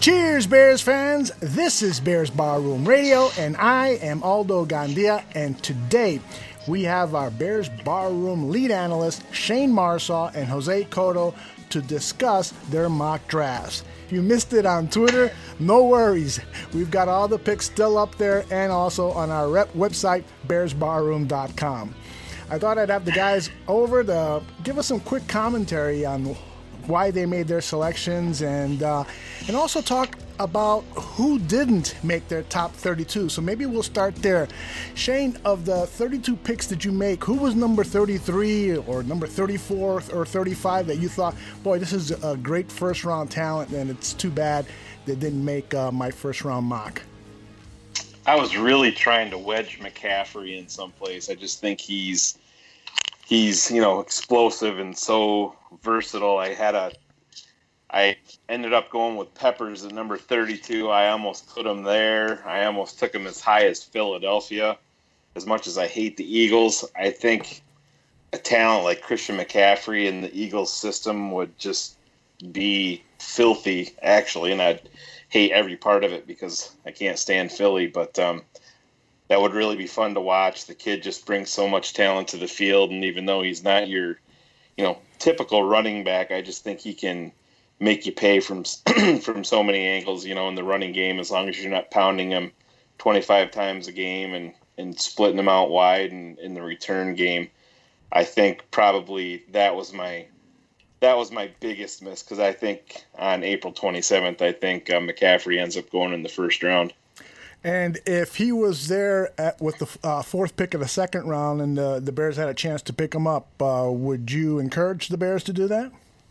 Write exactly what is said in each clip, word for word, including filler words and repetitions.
Cheers, Bears fans! This is Bears Barroom Radio, and I am Aldo Gandia, and today we have our Bears Barroom lead analyst, Shane Marsaw and Jose Cotto, to discuss their mock drafts. If you missed it on Twitter, no worries. We've got all the picks still up there and also on our rep website, bears barroom dot com. I thought I'd have the guys over to give us some quick commentary on why they made their selections, and uh, and also talk about who didn't make their top thirty-two. So maybe we'll start there. Shane, of the thirty-two picks that you make, who was number thirty-three or number thirty-four or thirty-five that you thought, boy, this is a great first-round talent, and it's too bad they didn't make uh, my first-round mock? I was really trying to wedge McCaffrey in some place. I just think he's he's you know explosive and so versatile. I had a I ended up going with Peppers at number thirty-two. I almost put him there. I almost took him as high as Philadelphia. As much as I hate the Eagles, I think a talent like Christian McCaffrey in the Eagles system would just be filthy, actually, and I'd hate every part of it because I can't stand Philly, but um, that would really be fun to watch. The kid just brings so much talent to the field, and even though he's not your, you know, typical running back, I just think he can make you pay from from so many angles, you know, in the running game, as long as you're not pounding him twenty-five times a game and, and splitting them out wide, and in the return game. I think probably that was my that was my biggest miss, because I think on April twenty-seventh, I think uh, McCaffrey ends up going in the first round. And if he was there at, with the uh, fourth pick of the second round and the, the Bears had a chance to pick him up, uh, would you encourage the Bears to do that?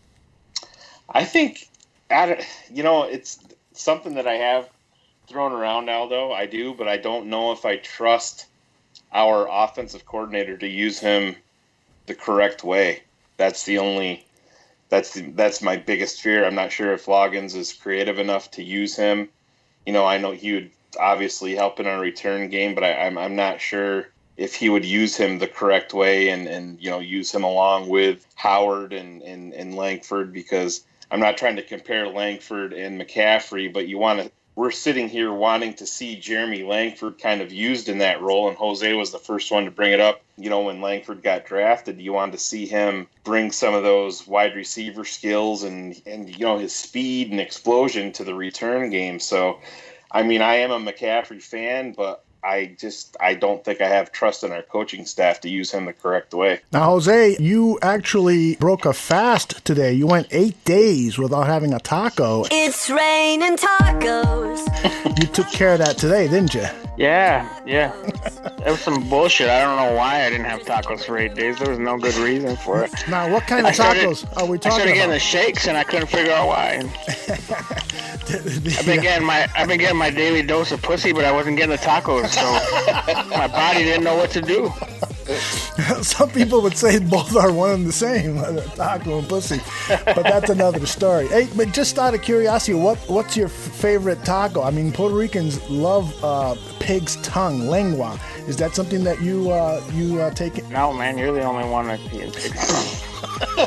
I think, you know, it's something that I have thrown around, Aldo. I do, but I don't know if I trust our offensive coordinator to use him the correct way. That's the only, that's the, that's my biggest fear. I'm not sure if Loggins is creative enough to use him. You know, I know he would obviously help in our return game, but I, I'm I'm not sure if he would use him the correct way and, and you know, use him along with Howard and, and, and Langford, because I'm not trying to compare Langford and McCaffrey, but you want to, we're sitting here wanting to see Jeremy Langford kind of used in that role, and Jose was the first one to bring it up. You know, when Langford got drafted, you wanted to see him bring some of those wide receiver skills and, and you know, his speed and explosion to the return game. So, I mean, I am a McCaffrey fan, but I just I don't think I have trust in our coaching staff to use him the correct way. Now, Jose, you actually broke a fast today. You went eight days without having a taco. It's raining tacos. You took care of that today, didn't you? Yeah, yeah. That was some bullshit. I don't know why I didn't have tacos for eight days. There was no good reason for it. Now, what kind of started, tacos are we talking about? I started getting the shakes, and I couldn't figure out why. I've been getting my I've been getting my daily dose of pussy, but I wasn't getting the tacos, so my body didn't know what to do. Some people would say both are one and the same, taco and pussy, but that's another story. Hey, but just out of curiosity, what what's your f- favorite taco? I mean, Puerto Ricans love uh, pig's tongue, lengua. Is that something that you uh, you uh, take it? No, man, you're the only one that's eating pig's tongue.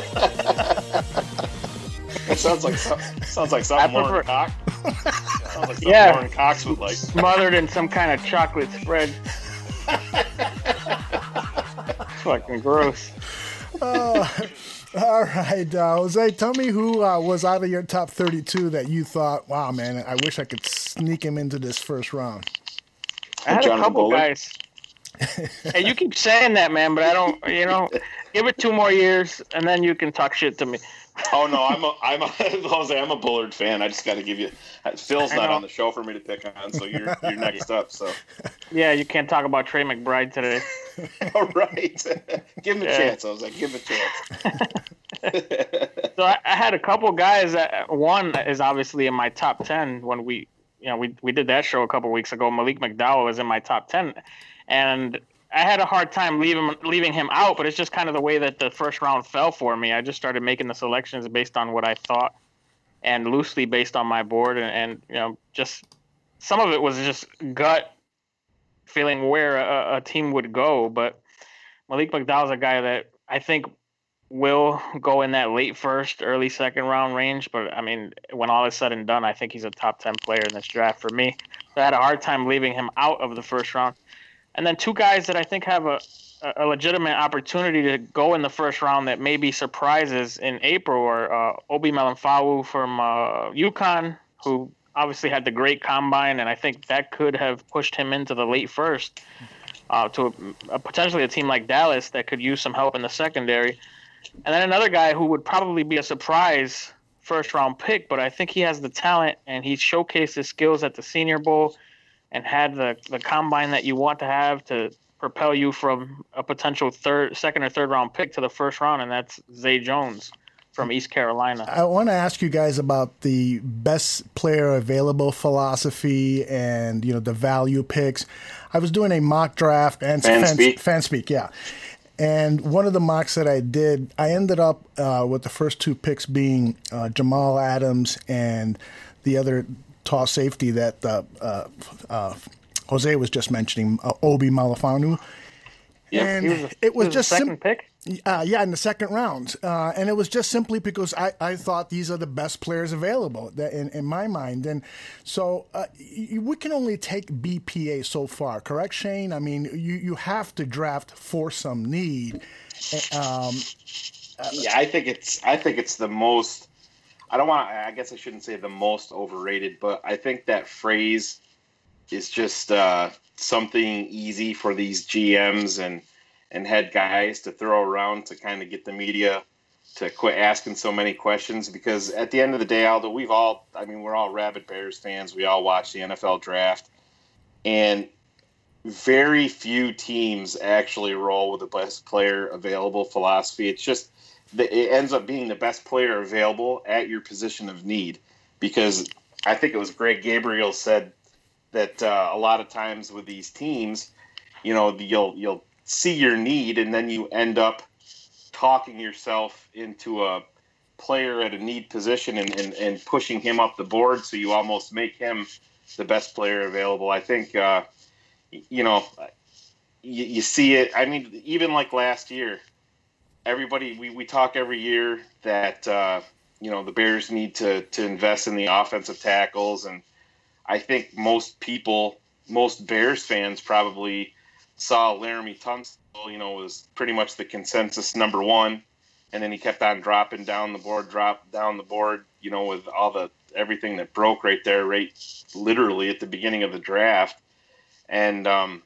It sounds like some, sounds like something Lauren Cox. Sounds like something yeah, Lauren Cox would like. Smothered in some kind of chocolate spread. Fucking gross. Uh, all right, uh, Jose, tell me who uh, was out of your top thirty-two that you thought, wow, man, I wish I could sneak him into this first round. I had Jonathan a couple Bullard. guys. Hey, you keep saying that, man, but I don't, you know, give it two more years, and then you can talk shit to me. Oh no, I'm a I'm a Jose, I'm a Bullard fan. I just got to give you. Phil's I not know. on the show for me to pick on, so you're you're next up. So. Yeah, you can't talk about Trey McBride today. All right, give him a Yeah. chance. I was like, give him a chance. So I, I had a couple guys. That, one is obviously in my top ten when we, you know, we we did that show a couple weeks ago. Malik McDowell was in my top ten, and I had a hard time leaving leaving him out. But it's just kind of the way that the first round fell for me. I just started making the selections based on what I thought, and loosely based on my board, and, and you know, just some of it was just gut feeling where a, a team would go. But Malik McDowell's a guy that I think will go in that late first, early second round range. But I mean, when all is said and done, I think he's a top ten player in this draft for me. So I had a hard time leaving him out of the first round. And then two guys that I think have a, a legitimate opportunity to go in the first round that may be surprises in April are uh, Obi Melifonwu from uh, UConn, who obviously had the great combine, and I think that could have pushed him into the late first uh, to a, a potentially a team like Dallas that could use some help in the secondary. And then another guy who would probably be a surprise first-round pick, but I think he has the talent, and he showcased his skills at the Senior Bowl and had the, the combine that you want to have to propel you from a potential third, second or third-round pick to the first round, and that's Zay Jones from East Carolina. I want to ask you guys about the best player available philosophy and, you know, the value picks. I was doing a mock draft and Fanspeak. Fanspeak, yeah. And one of the mocks that I did, I ended up uh, with the first two picks being uh, Jamal Adams and the other tall safety that uh, uh, uh, Jose was just mentioning, uh, Obi Melifonwu. Yeah, and he was a, it was he was just a second sim- pick. Uh, yeah, in the second round. Uh, and it was just simply because I, I thought these are the best players available that in, in my mind. And so uh, y- we can only take B P A so far, correct, Shane? I mean, you, you have to draft for some need. Um, uh, yeah, I think it's I think it's the most – I don't want – I guess I shouldn't say the most overrated, but I think that phrase is just uh, something easy for these G Ms and – and head guys to throw around to kind of get the media to quit asking so many questions, because at the end of the day, Aldo, we've all, I mean, we're all rabid Bears fans. We all watch the N F L draft, and very few teams actually roll with the best player available philosophy. It's just, it ends up being the best player available at your position of need, because I think it was Greg Gabriel said that uh, a lot of times with these teams, you know, you'll, you'll, see your need, and then you end up talking yourself into a player at a need position and, and, and pushing him up the board, so you almost make him the best player available. I think, uh, you know, you, you see it. I mean, even like last year, everybody, we, we talk every year that, uh, you know, the Bears need to, to invest in the offensive tackles, and I think most people, most Bears fans probably saw Laramie Tunsil, you know, was pretty much the consensus number one, and then he kept on dropping down the board, drop down the board, you know, with all the everything that broke right there, right, literally at the beginning of the draft. And um,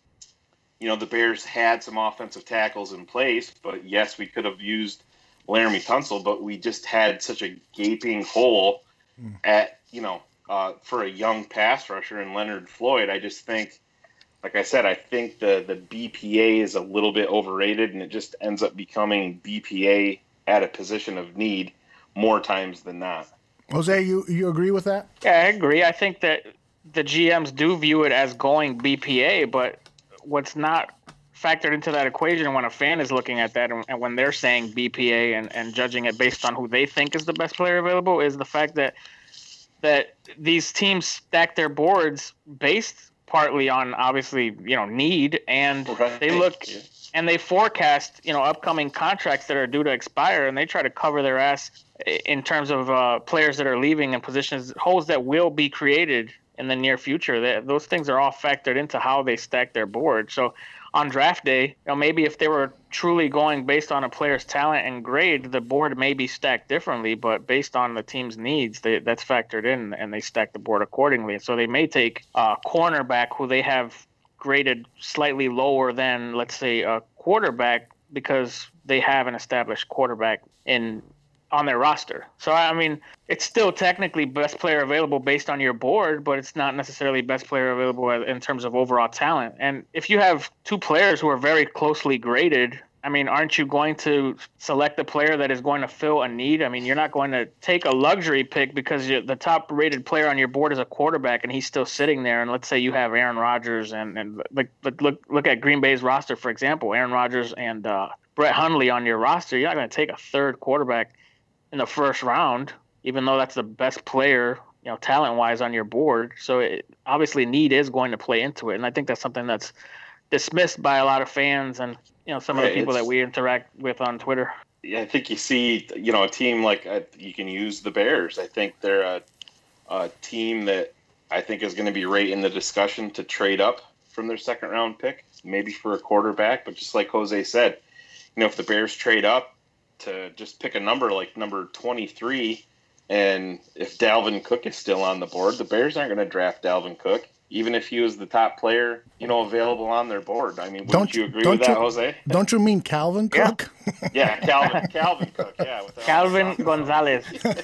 you know, the Bears had some offensive tackles in place, but yes, we could have used Laramie Tunsil, but we just had such a gaping hole mm. at, you know, uh, for a young pass rusher in Leonard Floyd. I just think. Like I said, I think the, the B P A is a little bit overrated, and it just ends up becoming B P A at a position of need more times than not. Jose, you, you agree with that? Yeah, I agree. I think that the G Ms do view it as going B P A, but what's not factored into that equation when a fan is looking at that and, and when they're saying B P A and, and judging it based on who they think is the best player available is the fact that that these teams stack their boards based partly on obviously, you know, need, and right. they look yeah. and they forecast, you know, upcoming contracts that are due to expire, and they try to cover their ass in terms of uh, players that are leaving and positions, holes that will be created in the near future. They, those things are all factored into how they stack their board. So on draft day, you know, maybe if they were truly going based on a player's talent and grade, the board may be stacked differently, but based on the team's needs, they, that's factored in, and they stack the board accordingly. So they may take a cornerback who they have graded slightly lower than, let's say, a quarterback, because they have an established quarterback in on their roster. So, I mean, it's still technically best player available based on your board, but it's not necessarily best player available in terms of overall talent. And if you have two players who are very closely graded, I mean, aren't you going to select the player that is going to fill a need? I mean, you're not going to take a luxury pick because you, the top-rated player on your board is a quarterback and he's still sitting there. And let's say you have Aaron Rodgers and, and like, look look at Green Bay's roster, for example, Aaron Rodgers and uh, Brett Hundley on your roster. You're not going to take a third quarterback in the first round, even though that's the best player, you know, talent-wise on your board. So it, obviously need is going to play into it. And I think that's something that's dismissed by a lot of fans and, you know, some of the people that we interact with on Twitter. I think you see, you know, a team like uh, you can use the Bears. I think they're a, a team that I think is going to be right in the discussion to trade up from their second round pick, maybe for a quarterback. But just like Jose said, you know, if the Bears trade up to just pick a number like number twenty-three, and if Dalvin Cook is still on the board, the Bears aren't going to draft Dalvin Cook, even if he was the top player, you know, available on their board. I mean, wouldn't don't you agree don't with that, you, Jose? Don't you mean Calvin Cook? Yeah, yeah Calvin, Calvin Cook, yeah. Calvin Gonzalez.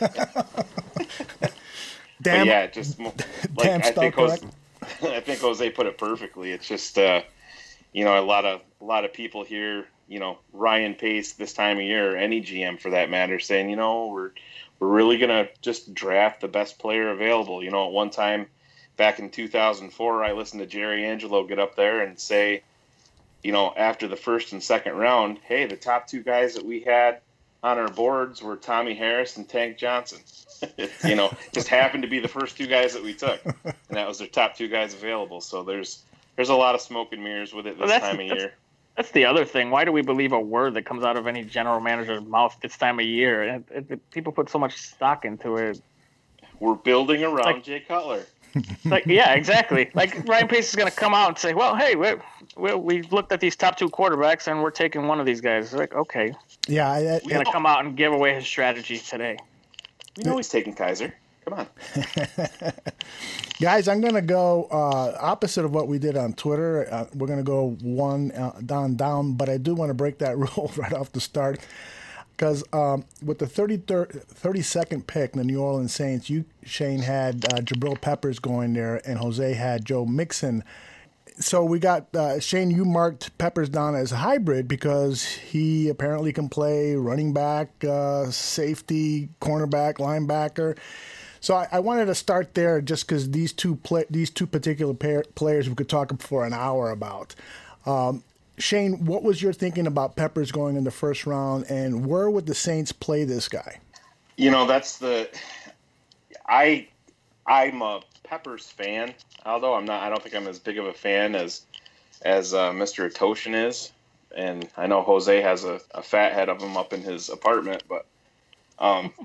Damn. But yeah, just like damn I think spell Jose, I think Jose put it perfectly. It's just uh, you know, a lot of a lot of people here, you know, Ryan Pace this time of year, or any G M for that matter, saying, you know, we're we're really gonna just draft the best player available. You know, at one time back in two thousand four, I listened to Jerry Angelo get up there and say, you know, after the first and second round, hey, the top two guys that we had on our boards were Tommy Harris and Tank Johnson. You know, just happened to be the first two guys that we took, and that was their top two guys available. So there's there's a lot of smoke and mirrors with it this well, time of that's, year. That's the other thing. Why do we believe a word that comes out of any general manager's mouth this time of year? It, it, it, people put so much stock into it. We're building around like, Jay Cutler. Like, yeah, exactly. Like Ryan Pace is going to come out and say, "Well, hey, we we we looked at these top two quarterbacks and we're taking one of these guys." Like, okay, yeah, I, I, he's going to come out and give away his strategy today. We know he's taking Kaiser. Come on. Guys, I'm going to go uh, opposite of what we did on Twitter. Uh, we're going to go one uh, down, down, but I do want to break that rule right off the start. Because um, with the thirty-second pick, the New Orleans Saints, you, Shane, had uh, Jabril Peppers going there, and Jose had Joe Mixon. So we got, uh, Shane, you marked Peppers down as a hybrid because he apparently can play running back, uh, safety, cornerback, linebacker. So I, I wanted to start there just because these two play, these two particular pair, players we could talk for an hour about. Um, Shane, what was your thinking about Peppers going in the first round, and where would the Saints play this guy? You know, that's the I I'm a Peppers fan, although I'm not. I don't think I'm as big of a fan as as uh, Mister Atoshin is, and I know Jose has a, a fat head of him up in his apartment, but um,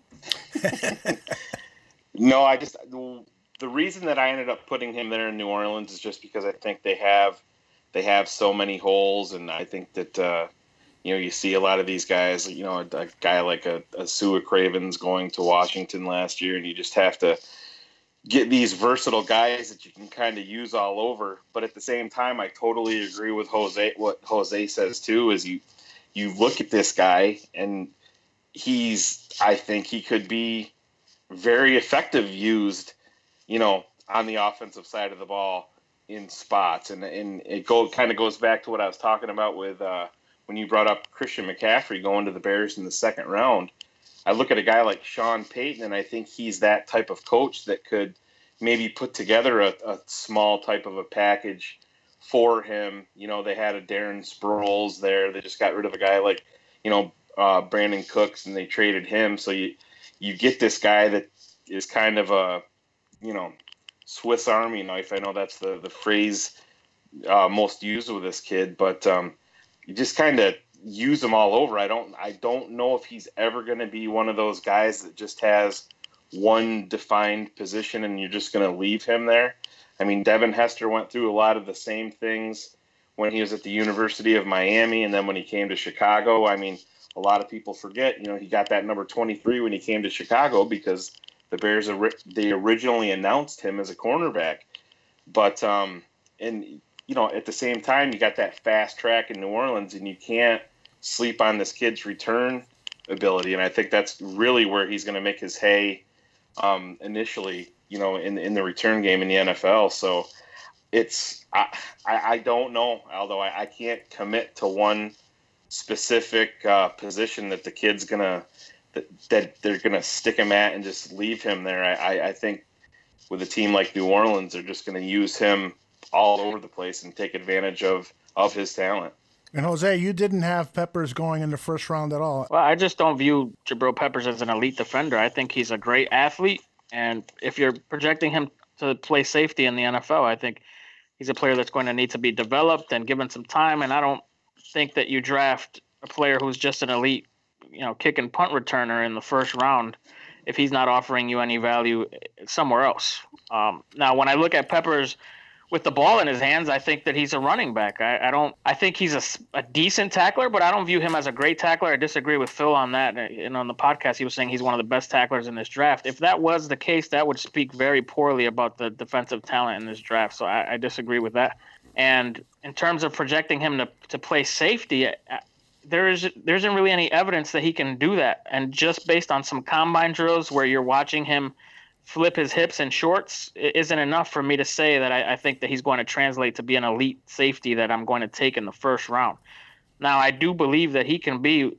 no, I just the reason that I ended up putting him there in New Orleans is just because I think they have they have so many holes, and I think that uh, you know you see a lot of these guys. You know, a, a guy like a, a Sua Cravens going to Washington last year, and you just have to get these versatile guys that you can kind of use all over. But at the same time, I totally agree with Jose. What Jose says too is you you look at this guy, and he's I think he could be very effective used, you know, on the offensive side of the ball in spots. And and it go kind of goes back to what I was talking about with uh, when you brought up Christian McCaffrey going to the Bears in the second round. I look at a guy like Sean Payton, and I think he's that type of coach that could maybe put together a, a small type of a package for him. You know, they had a Darren Sproles there. They just got rid of a guy like, you know, uh, Brandon Cooks, and they traded him. So you you get this guy that is kind of a, you know, Swiss Army knife. I know that's the, the phrase uh, most used with this kid, but um, you just kind of use him all over. I don't I don't know if he's ever going to be one of those guys that just has one defined position and you're just going to leave him there. I mean, Devin Hester went through a lot of the same things when he was at the University of Miami, and then when he came to Chicago. I mean, a lot of people forget, you know, he got that number twenty-three when he came to Chicago because the Bears, they originally announced him as a cornerback. But, um, and, you know, at the same time, you got that fast track in New Orleans, and you can't sleep on this kid's return ability. And I think that's really where he's going to make his hay um, initially, you know, in, in the return game in the N F L. So it's, I, I, I don't know, Aldo. I, I can't commit to one specific uh, position that the kid's going to, that, that they're going to stick him at and just leave him there. I, I, I think with a team like New Orleans, they're just going to use him all over the place and take advantage of, of his talent. And Jose, you didn't have Peppers going in the first round at all. Well, I just don't view Jabril Peppers as an elite defender. I think he's a great athlete, and if you're projecting him to play safety in the N F L, I think he's a player that's going to need to be developed and given some time, and I don't think that you draft a player who's just an elite you know, kick and punt returner in the first round if he's not offering you any value somewhere else. Um, now, when I look at Peppers with the ball in his hands, I think that he's a running back. I, I don't. I think he's a, a decent tackler, but I don't view him as a great tackler. I disagree with Phil on that. And on the podcast, he was saying he's one of the best tacklers in this draft. If that was the case, that would speak very poorly about the defensive talent in this draft. So I, I disagree with that. And in terms of projecting him to, to play safety, there is there isn't really any evidence that he can do that. And just based on some combine drills where you're watching him flip his hips in shorts, it isn't enough for me to say that I, I think that he's going to translate to be an elite safety that I'm going to take in the first round. Now, I do believe that he can be,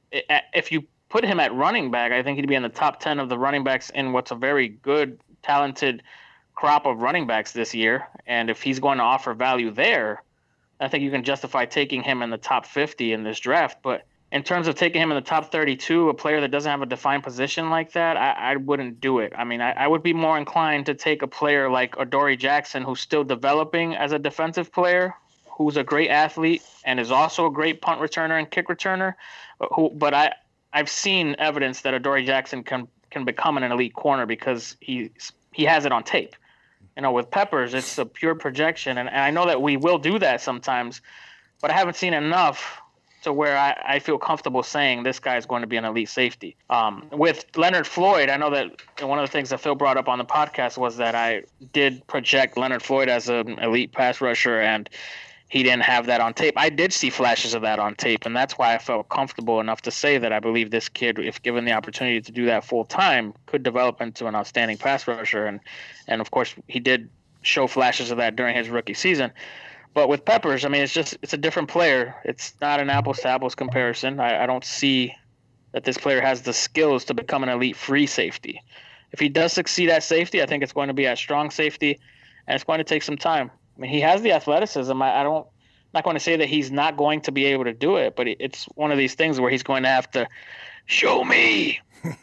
if you put him at running back, I think he'd be in the top ten of the running backs in what's a very good, talented crop of running backs this year. And if he's going to offer value there, I think you can justify taking him in the top fifty in this draft. But in terms of taking him in the top thirty-two, a player that doesn't have a defined position like that, I, I wouldn't do it. I mean, I, I would be more inclined to take a player like Adoree Jackson, who's still developing as a defensive player, who's a great athlete and is also a great punt returner and kick returner. Who, but I, I've seen evidence that Adoree Jackson can can become an elite corner because he he has it on tape. You know, with Peppers, it's a pure projection, and, and I know that we will do that sometimes, but I haven't seen enough to where I, I feel comfortable saying this guy is going to be an elite safety. Um, with Leonard Floyd, I know that one of the things that Phil brought up on the podcast was that I did project Leonard Floyd as an elite pass rusher, and he didn't have that on tape. I did see flashes of that on tape, and that's why I felt comfortable enough to say that I believe this kid, if given the opportunity to do that full time, could develop into an outstanding pass rusher. And, and of course, he did show flashes of that during his rookie season. But with Peppers, I mean, it's just it's a different player. It's not an apples-to-apples comparison. I, I don't see that this player has the skills to become an elite free safety. If he does succeed at safety, I think it's going to be at strong safety, and it's going to take some time. I mean, he has the athleticism. I, I don't I'm not going to say that he's not going to be able to do it, but it's one of these things where he's going to have to show me.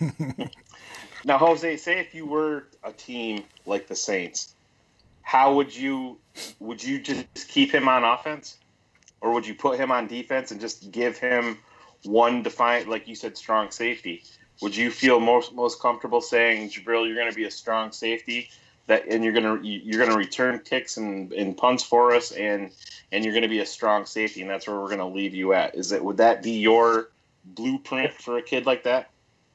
Now, Jose, say if you were a team like the Saints, how would you would you just keep him on offense, or would you put him on defense and just give him one defined, like you said, strong safety? Would you feel most most comfortable saying, Jabril, you're going to be a strong safety, that and you're going to you're going to return kicks and, and punts for us, and and you're going to be a strong safety, and that's where we're going to leave you at? Is it would that be your blueprint for a kid like that?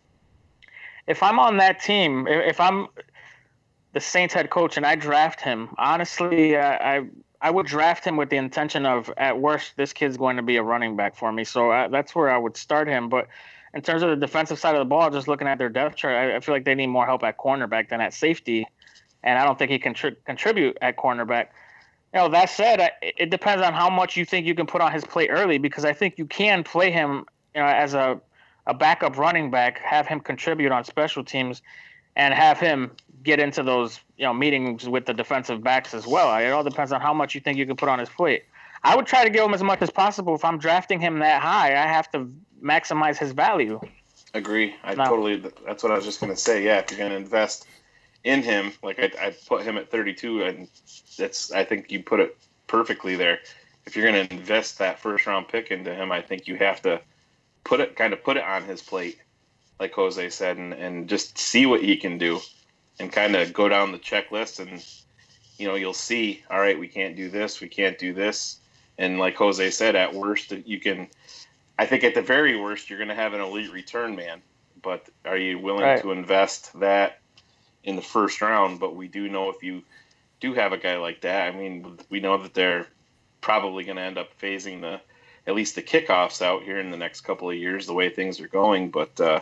If I'm on that team, if I'm the Saints head coach and I draft him, honestly, I, I I would draft him with the intention of, at worst, this kid's going to be a running back for me. So I, that's where I would start him. But in terms of the defensive side of the ball, just looking at their depth chart, I, I feel like they need more help at cornerback than at safety. And I don't think he can contri- contribute at cornerback. You know, that said, I, it depends on how much you think you can put on his plate early, because I think you can play him, you know, as a, a backup running back, have him contribute on special teams, and have him get into those, you know, meetings with the defensive backs as well. It all depends on how much you think you can put on his plate. I would try to give him as much as possible. If I'm drafting him that high, I have to maximize his value. Agree. I No. totally. That's what I was just going to say. Yeah, if you're going to invest in him, like I, I put him at thirty-two, and that's I think you put it perfectly there. If you're going to invest that first round pick into him, I think you have to put it kind of put it on his plate, like Jose said, and, and just see what he can do, and kind of go down the checklist, and you know you'll see. All right, we can't do this, we can't do this, and like Jose said, at worst you can. I think at the very worst you're going to have an elite return man, but are you willing Right. to invest that in the first round? But we do know if you do have a guy like that, I mean, we know that they're probably going to end up phasing the at least the kickoffs out here in the next couple of years, the way things are going. But uh,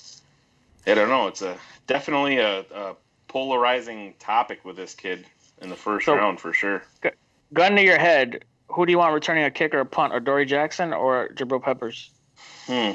I don't know. It's a definitely a, a polarizing topic with this kid in the first So- round for sure. Gun to your head, who do you want returning a kick or a punt, Adoree Jackson or Jabril Peppers? Hmm.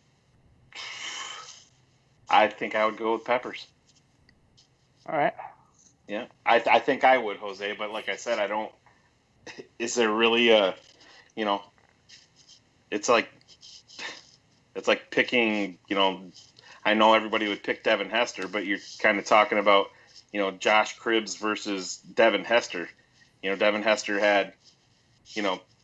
I think I would go with Peppers. All right. Yeah, I I think I would, Jose. But like I said, I don't. Is there really a, you know, it's like, it's like picking, you know, I know everybody would pick Devin Hester, but you're kind of talking about, you know, Josh Cribbs versus Devin Hester. You know, Devin Hester had, you know,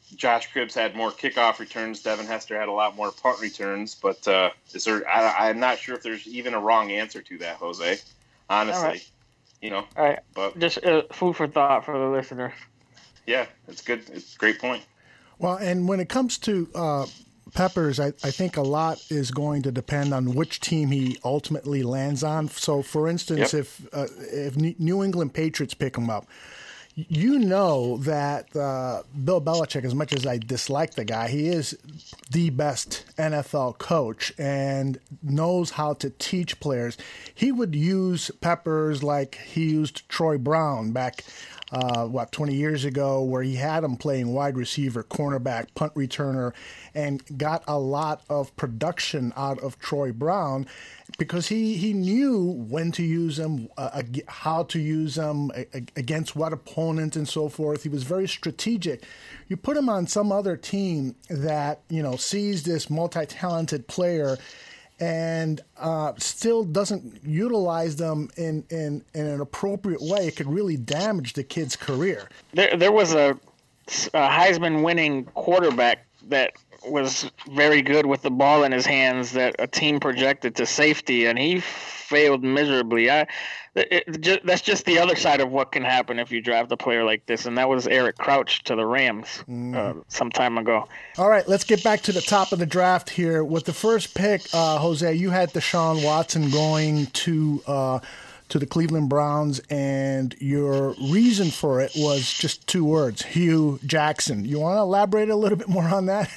Josh Cribbs had more kickoff returns. Devin Hester had a lot more punt returns. But uh, is there? I, I'm not sure if there's even a wrong answer to that, Jose. Honestly, right. you know. All right. But just uh, food for thought for the listeners. Yeah, it's good. It's a great point. Well, and when it comes to uh, Peppers, I, I think a lot is going to depend on which team he ultimately lands on. So, for instance, Yep. if uh, if New England Patriots pick him up, you know that uh, Bill Belichick, as much as I dislike the guy, he is the best N F L coach and knows how to teach players. He would use Peppers like he used Troy Brown back Uh, what, twenty years ago, where he had him playing wide receiver, cornerback, punt returner, and got a lot of production out of Troy Brown because he, he knew when to use him, uh, how to use him, against what opponent and so forth. He was very strategic. You put him on some other team that, you know, sees this multi-talented player and uh, still doesn't utilize them in, in, in an appropriate way, it could really damage the kid's career. There, there was a, a Heisman-winning quarterback that was very good with the ball in his hands that a team projected to safety, and he failed miserably. I, it, it, just, that's just the other side of what can happen if you draft a player like this, and that was Eric Crouch to the Rams mm. uh, some time ago. All right, let's get back to the top of the draft here. With the first pick, uh, Jose, you had Deshaun Watson going to uh, to the Cleveland Browns, and your reason for it was just two words, Hugh Jackson. You want to elaborate a little bit more on that?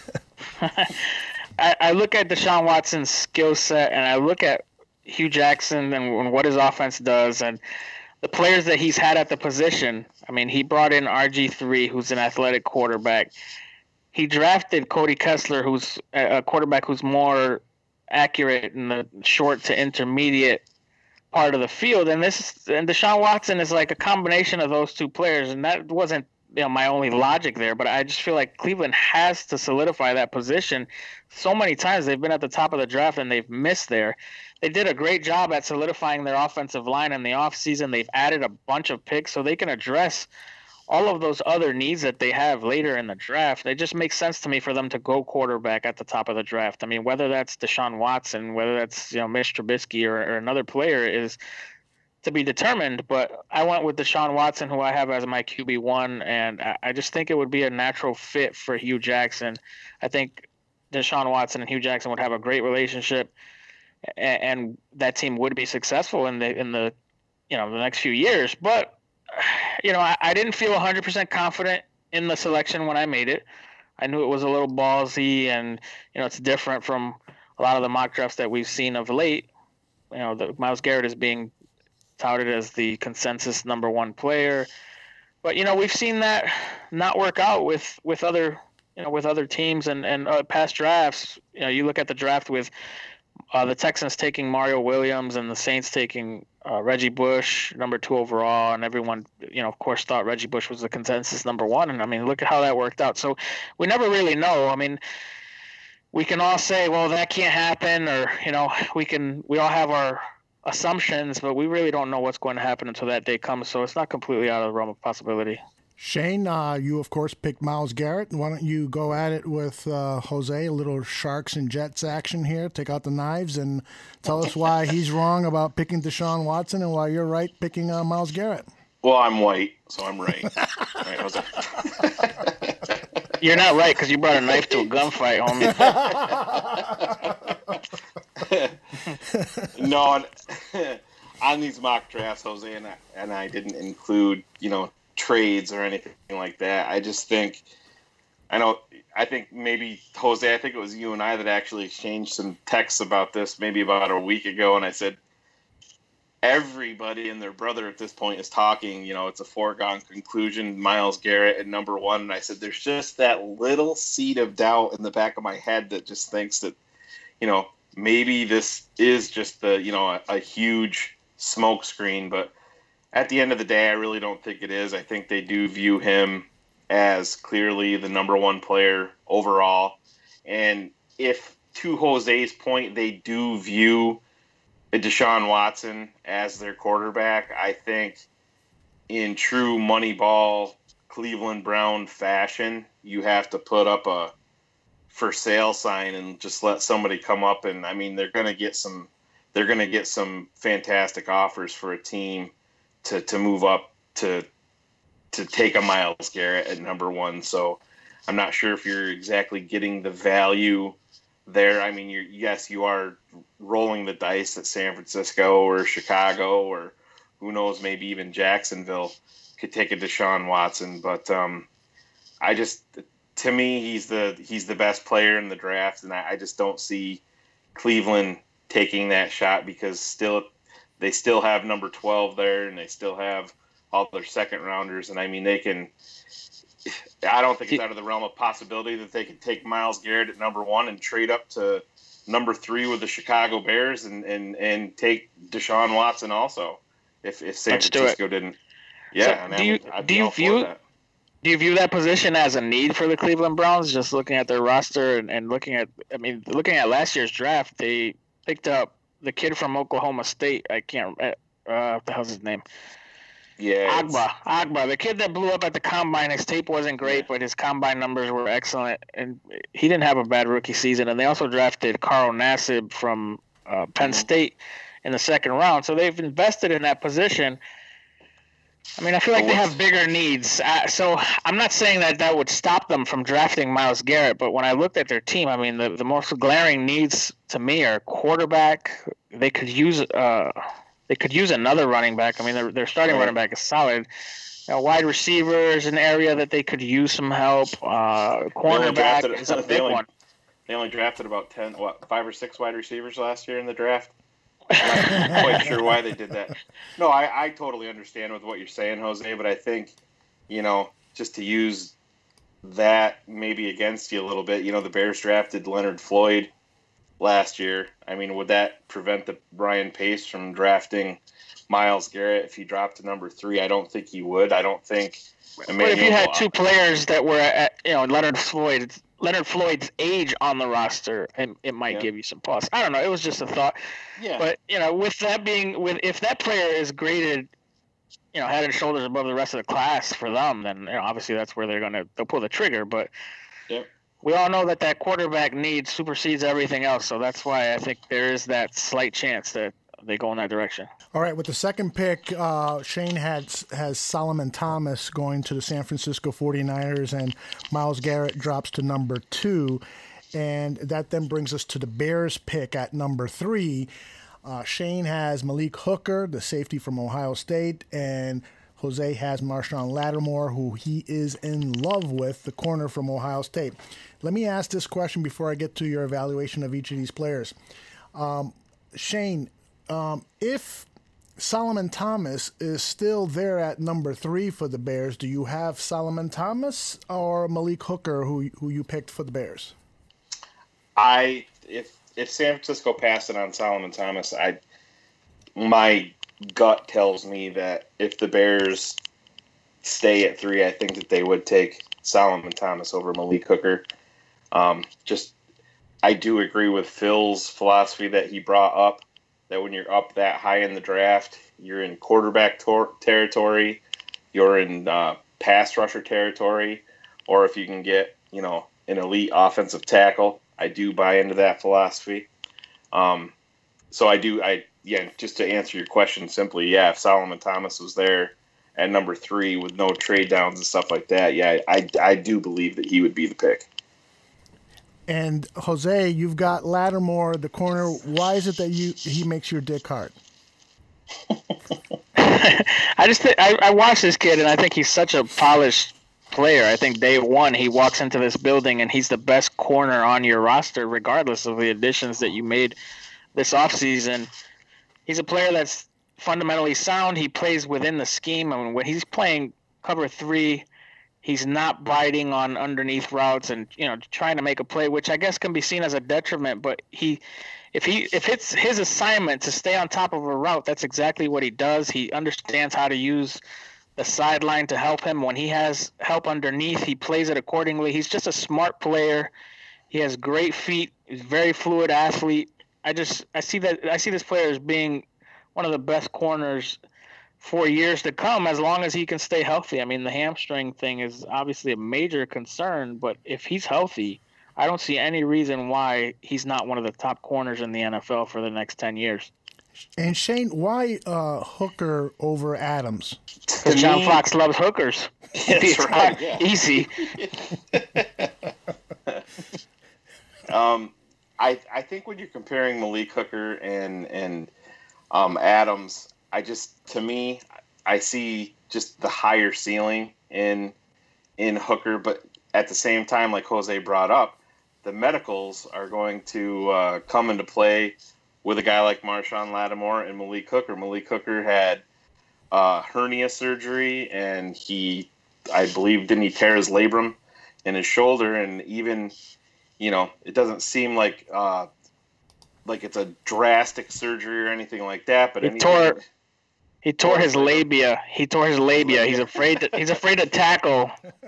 I, I look at Deshaun Watson's skill set, and I look at Hugh Jackson and what his offense does, and the players that he's had at the position. I mean, he brought in R G three, who's an athletic quarterback. He drafted Cody Kessler, who's a quarterback who's more accurate in the short to intermediate part of the field. And this and Deshaun Watson is like a combination of those two players, and that wasn't you know my only logic there, but I just feel like Cleveland has to solidify that position. So many times they've been at the top of the draft and they've missed there. They did a great job at solidifying their offensive line in the offseason. They've added a bunch of picks so they can address all of those other needs that they have later in the draft. It just makes sense to me for them to go quarterback at the top of the draft. I mean, whether that's Deshaun Watson, whether that's you know Mitch Trubisky or, or another player is to be determined. But I went with Deshaun Watson, who I have as my Q B one, and I, I just think it would be a natural fit for Hugh Jackson. I think Deshaun Watson and Hugh Jackson would have a great relationship, and, and that team would be successful in the in the you know the next few years. But you know, I, I didn't feel one hundred percent confident in the selection when I made it. I knew it was a little ballsy, and you know, it's different from a lot of the mock drafts that we've seen of late. You know, the, Myles Garrett is being touted as the consensus number one player, but you know, we've seen that not work out with with other you know with other teams and and uh, past drafts. You know, you look at the draft with uh, the Texans taking Mario Williams and the Saints taking Uh, Reggie Bush, number two overall, and everyone, you know, of course, thought Reggie Bush was the consensus number one. And I mean, look at how that worked out. So we never really know. I mean, we can all say, well, that can't happen, or you know, we can, we all have our assumptions, but we really don't know what's going to happen until that day comes. So it's not completely out of the realm of possibility. Shane, uh, you of course picked Myles Garrett. Why don't you go at it with uh, Jose? A little Sharks and Jets action here. Take out the knives and tell us why he's wrong about picking Deshaun Watson and why you're right picking uh, Myles Garrett. Well, I'm white, so I'm right. Right, Jose? You're not right because you brought a knife to a gunfight, homie. No, on, on these mock drafts, Jose and I, and I didn't include, you know, trades or anything like that. I just think, I know, I think maybe, Jose, I think it was you and I that actually exchanged some texts about this maybe about a week ago, and I said, everybody and their brother at this point is talking, you know, it's a foregone conclusion, Myles Garrett at number one, and I said, there's just that little seed of doubt in the back of my head that just thinks that, you know, maybe this is just the, you know, a, a huge smoke screen, but at the end of the day, I really don't think it is. I think they do view him as clearly the number one player overall. And if, to Jose's point, they do view Deshaun Watson as their quarterback, I think in true Moneyball Cleveland Brown fashion, you have to put up a for sale sign and just let somebody come up. And I mean, they're going to get some, they're going to get some fantastic offers for a team to, to move up to, to take a Myles Garrett at number one. So I'm not sure if you're exactly getting the value there. I mean, you're, yes, you are rolling the dice that San Francisco or Chicago or who knows, maybe even Jacksonville could take a Deshaun Watson. But um, I just, to me, he's the he's the best player in the draft, and I, I just don't see Cleveland taking that shot because still they still have number twelve there, and they still have all their second rounders. And I mean, they can. I don't think it's out of the realm of possibility that they could take Myles Garrett at number one and trade up to number three with the Chicago Bears and and, and take Deshaun Watson also if if San Let's Francisco didn't. Yeah, so do you I'd do be you all for view that. do you view that position as a need for the Cleveland Browns? Just looking at their roster and, and looking at, I mean, looking at last year's draft, they picked up the kid from Oklahoma State. I can't, uh, what the hell's his name? Yeah, it's- Agba, Agba, the kid that blew up at the combine. His tape wasn't great, Yeah. but his combine numbers were excellent, and he didn't have a bad rookie season. And they also drafted Carl Nassib from uh, Penn Mhm. State in the second round. So they've invested in that position. I mean, I feel like they have bigger needs. Uh, so I'm not saying that that would stop them from drafting Myles Garrett, but when I looked at their team, I mean, the, the most glaring needs to me are quarterback. They could use uh, they could use another running back. I mean, their, their starting Right. running back is solid. You know, wide receiver is an area that they could use some help. Uh, cornerback drafted- is a they big only- one. They only drafted about ten, what, five or six wide receivers last year in the draft. I'm not quite sure why they did that. No, I, I totally understand with what you're saying, Jose, but I think, you know, just to use that maybe against you a little bit, you know, the Bears drafted Leonard Floyd last year. I mean, would that prevent the Brian Pace from drafting Myles Garrett if he dropped to number three? I don't think he would. I don't think. But if you had two players that were at, you know, Leonard Floyd, Leonard Floyd's age on the roster, and it might Yeah. give you some pause. I don't know. It was just a thought. Yeah. But you know, with that being, with if that player is graded, you know, head and shoulders above the rest of the class for them, then you know, obviously that's where they're gonna they'll pull the trigger. But Yep. we all know that that quarterback need supersedes everything else. So that's why I think there is that slight chance that they go in that direction. All right, with the second pick, uh, Shane had, has Solomon Thomas going to the San Francisco forty-niners, and Myles Garrett drops to number two. And that then brings us to the Bears pick at number three. Uh, Shane has Malik Hooker, the safety from Ohio State, and Jose has Marshawn Lattimore, who he is in love with, the corner from Ohio State. Let me ask this question before I get to your evaluation of each of these players. Um, Shane, um, if Solomon Thomas is still there at number three for the Bears, do you have Solomon Thomas or Malik Hooker, who who you picked for the Bears? I if if San Francisco passed it on Solomon Thomas, I my gut tells me that if the Bears stay at three, I think that they would take Solomon Thomas over Malik Hooker. Um, just I do agree with Phil's philosophy that he brought up, that when you're up that high in the draft, you're in quarterback tor- territory, you're in uh, pass rusher territory, or if you can get, you know, an elite offensive tackle. I do buy into that philosophy. Um, so I do, I yeah, just to answer your question simply, yeah, if Solomon Thomas was there at number three with no trade downs and stuff like that, yeah, I, I do believe that he would be the pick. And Jose, you've got Lattimore, the corner. Why is it that you he makes your dick hard? I just th- I, I watched this kid, and I think he's such a polished player. I think day one he walks into this building, and he's the best corner on your roster, regardless of the additions that you made this offseason. He's a player that's fundamentally sound. He plays within the scheme. I mean, when he's playing cover three, he's not biting on underneath routes and, you know, trying to make a play, which I guess can be seen as a detriment. But he, if he, if it's his assignment to stay on top of a route, that's exactly what he does. He understands how to use the sideline to help him. When he has help underneath, he plays it accordingly. He's just a smart player. He has great feet. He's a very fluid athlete. I just I see that I see this player as being one of the best corners for years to come, as long as he can stay healthy. I mean, the hamstring thing is obviously a major concern, but if he's healthy, I don't see any reason why he's not one of the top corners in the N F L for the next ten years. And Shane, why uh, Hooker over Adams? Because John me, Fox loves hookers. That's right. Yeah. Easy. um, I I think when you're comparing Malik Hooker and and um, Adams, I just to me I see just the higher ceiling in in Hooker, but at the same time, like Jose brought up, the medicals are going to uh, come into play with a guy like Marshawn Lattimore and Malik Hooker. Malik Hooker had uh, hernia surgery, and he, I believe, didn't he tear his labrum in his shoulder? And even, you know, it doesn't seem like uh, like it's a drastic surgery or anything like that. But he anything, tore he tore his labia. He tore his labia. He's afraid to he's afraid to tackle.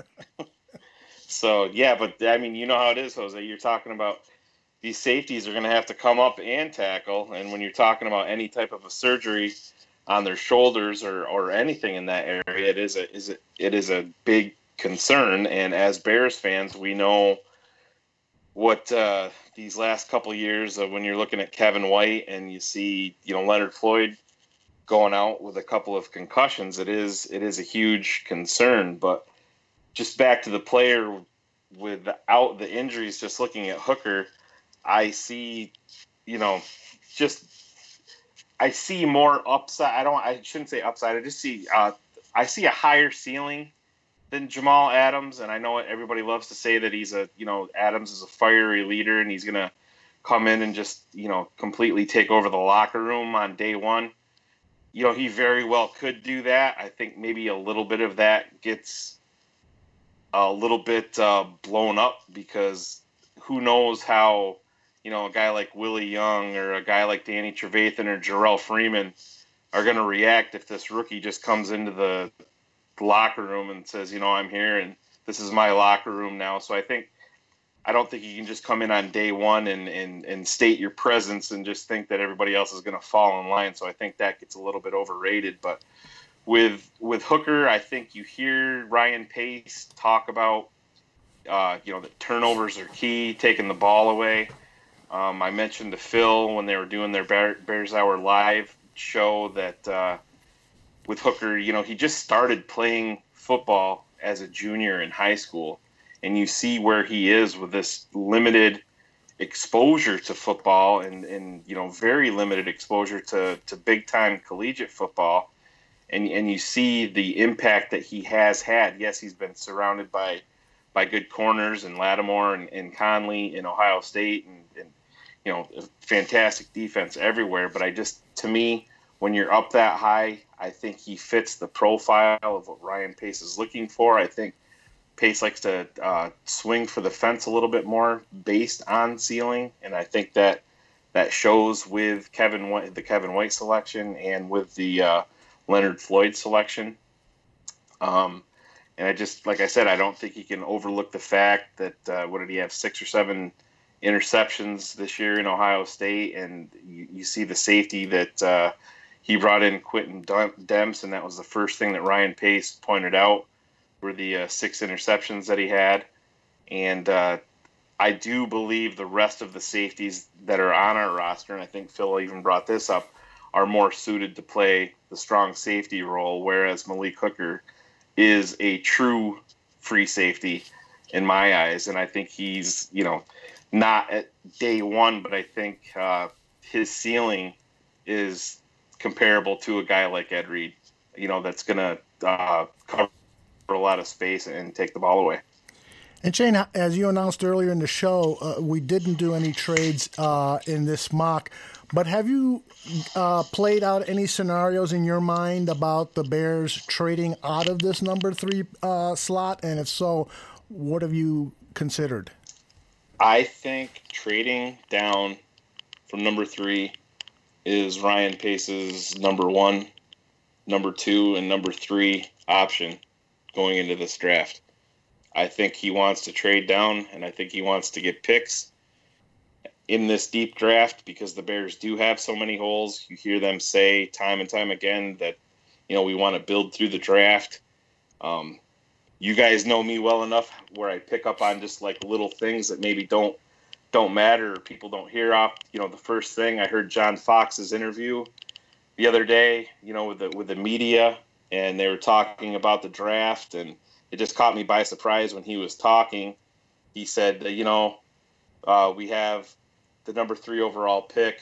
So yeah, but I mean, you know how it is, Jose. You're talking about these safeties are going to have to come up and tackle. And when you're talking about any type of a surgery on their shoulders or, or anything in that area, it is a is a, it is a big concern. And as Bears fans, we know what uh, these last couple of years of when you're looking at Kevin White and you see, you know, Leonard Floyd going out with a couple of concussions, it is it is a huge concern. But just back to the player without the injuries, just looking at Hooker, I see, you know, just I see more upside. I don't. I shouldn't say upside. I just see. Uh, I see a higher ceiling than Jamal Adams, and I know everybody loves to say that he's a, you know, Adams is a fiery leader and he's gonna come in and just, you know, completely take over the locker room on day one. You know, he very well could do that. I think maybe a little bit of that gets a little bit uh, blown up because who knows how, you know, a guy like Willie Young or a guy like Danny Trevathan or Jarrell Freeman are going to react if this rookie just comes into the locker room and says, you know, I'm here and this is my locker room now. So I think, I don't think you can just come in on day one and, and, and state your presence and just think that everybody else is going to fall in line. So I think that gets a little bit overrated. But with with Hooker, I think you hear Ryan Pace talk about, uh, you know, that turnovers are key, taking the ball away. Um, I mentioned to Phil when they were doing their Bear, Bears Hour Live show that uh, with Hooker, you know, he just started playing football as a junior in high school. And you see where he is with this limited exposure to football and, and you know, very limited exposure to, to big-time collegiate football. And and you see the impact that he has had. Yes, he's been surrounded by by good corners and Lattimore and, and Conley in Ohio State and, and, you know, fantastic defense everywhere. But I just, to me, when you're up that high, I think he fits the profile of what Ryan Pace is looking for. I think Pace likes to uh, swing for the fence a little bit more based on ceiling, and I think that that shows with Kevin White, the Kevin White selection and with the uh, Leonard Floyd selection. Um, and I just, like I said, I don't think he can overlook the fact that, uh, what did he have, six or seven interceptions this year in Ohio State, and you, you see the safety that uh, he brought in, Quentin Demps, and that was the first thing that Ryan Pace pointed out were the uh, six interceptions that he had. And uh, I do believe the rest of the safeties that are on our roster, and I think Phil even brought this up, are more suited to play the strong safety role, whereas Malik Hooker is a true free safety in my eyes. And I think he's, you know, not at day one, but I think uh, his ceiling is comparable to a guy like Ed Reed, you know, that's going to uh, cover a lot of space and take the ball away. And Shane, as you announced earlier in the show, uh, we didn't do any trades uh, in this mock, but have you uh, played out any scenarios in your mind about the Bears trading out of this number three uh, slot? And if so, what have you considered? I think trading down from number three is Ryan Pace's number one, number two, and number three option going into this draft. I think he wants to trade down, and I think he wants to get picks in this deep draft because the Bears do have so many holes. You hear them say time and time again that You know, we want to build through the draft. Um, you guys know me well enough where I pick up on just like little things that maybe don't don't matter or people don't hear off. You know, the first thing I heard John Fox's interview the other day, you know, with the with the media, and they were talking about the draft, and it just caught me by surprise when he was talking. He said, that, you know, uh, we have the number three overall pick.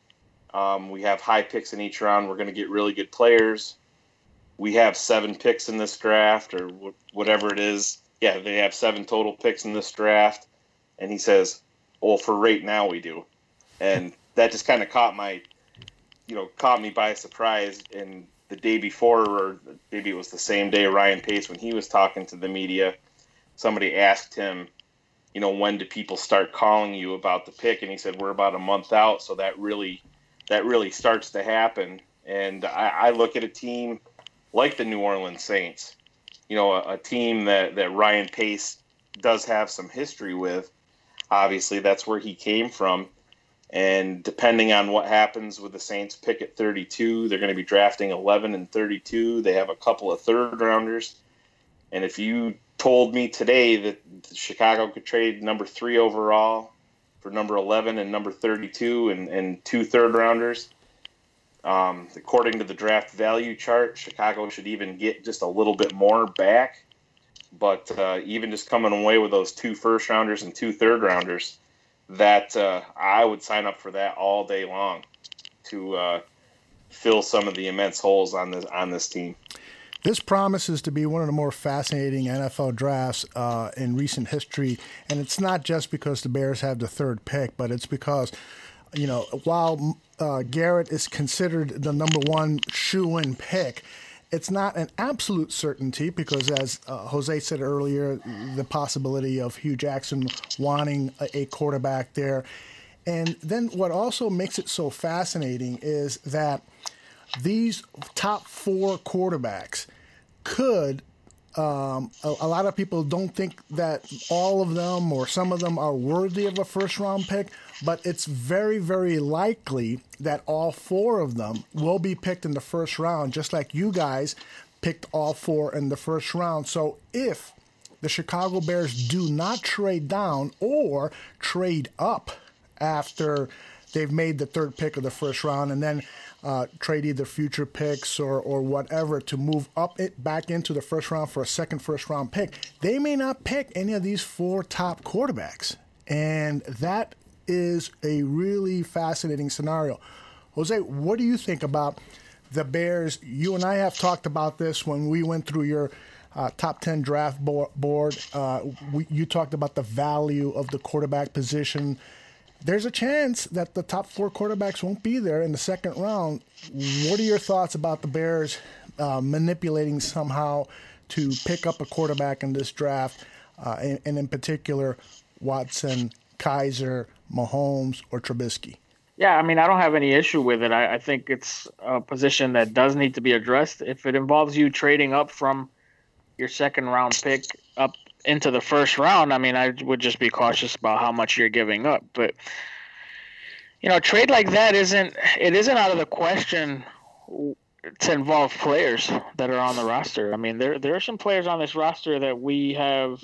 Um, we have high picks in each round. We're going to get really good players. We have seven picks in this draft, or wh- whatever it is. Yeah, they have seven total picks in this draft. And he says, well, for right now we do. And that just kind of caught my, you know, caught me by surprise. And the day before, or maybe it was the same day, Ryan Pace, when he was talking to the media, somebody asked him, you know, when do people start calling you about the pick? And he said, we're about a month out. So that really, that really starts to happen. And I, I look at a team like the New Orleans Saints, you know, a, a team that, that Ryan Pace does have some history with. Obviously, that's where he came from. And depending on what happens with the Saints pick at thirty-two, they're going to be drafting eleven and thirty-two. They have a couple of third rounders. And if you told me today that Chicago could trade number three overall for number eleven and number thirty-two and, and two third rounders, um, according to the draft value chart, Chicago should even get just a little bit more back. But uh, even just coming away with those two first rounders and two third rounders, that uh, I would sign up for that all day long to uh, fill some of the immense holes on this on this team. This promises to be one of the more fascinating N F L drafts uh, in recent history, and it's not just because the Bears have the third pick, but it's because, you know, while uh, Garrett is considered the number one shoe-in pick, it's not an absolute certainty because, as uh, Jose said earlier, the possibility of Hugh Jackson wanting a, a quarterback there. And then what also makes it so fascinating is that these top four quarterbacks could, um, a, a lot of people don't think that all of them or some of them are worthy of a first-round pick, but it's very, very likely that all four of them will be picked in the first round, just like you guys picked all four in the first round. So if the Chicago Bears do not trade down or trade up after they've made the third pick of the first round and then uh, trade either future picks or, or whatever to move up it back into the first round for a second first round pick, they may not pick any of these four top quarterbacks. And that is a really fascinating scenario. Jose, what do you think about the Bears? You and I have talked about this when we went through your uh, top ten draft board. Uh, we, you talked about the value of the quarterback position. There's a chance that the top four quarterbacks won't be there in the second round. What are your thoughts about the Bears uh, manipulating somehow to pick up a quarterback in this draft, uh, and, and in particular, Watson, Kaiser, Mahomes, or Trubisky? Yeah, I mean, I don't have any issue with it. I, I think it's a position that does need to be addressed. If it involves you trading up from your second round pick up into the first round, I mean, I would just be cautious about how much you're giving up. But, you know, a trade like that isn't, it isn't out of the question to involve players that are on the roster. I mean, there there are some players on this roster that we have,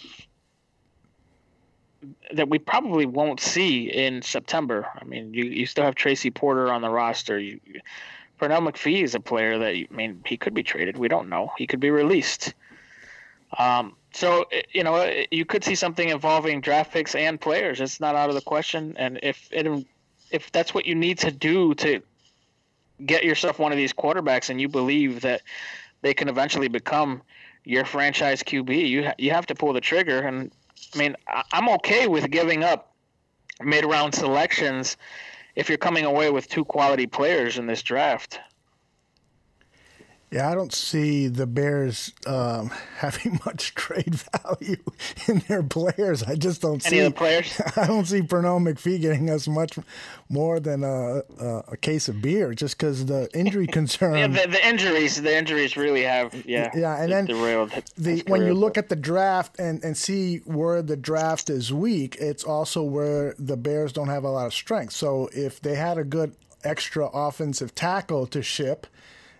that we probably won't see in September. I mean, you, you still have Tracy Porter on the roster. You, Pernell McPhee is a player that, I mean, he could be traded. We don't know. He could be released. Um, so, you know, you could see something involving draft picks and players. It's not out of the question. And if it, if that's what you need to do to get yourself one of these quarterbacks and you believe that they can eventually become your franchise Q B, you ha- you have to pull the trigger. And, I mean, I- I'm okay with giving up mid-round selections if you're coming away with two quality players in this draft. Yeah, I don't see the Bears um, having much trade value in their players. I just don't Any see of the players. I don't see Pernell McPhee getting us much more than a, a, a case of beer, just because the injury concern. yeah, the, the injuries, the injuries really have, yeah, yeah, and then derailed the when you look at the draft and, and see where the draft is weak, it's also where the Bears don't have a lot of strength. So if they had a good extra offensive tackle to ship,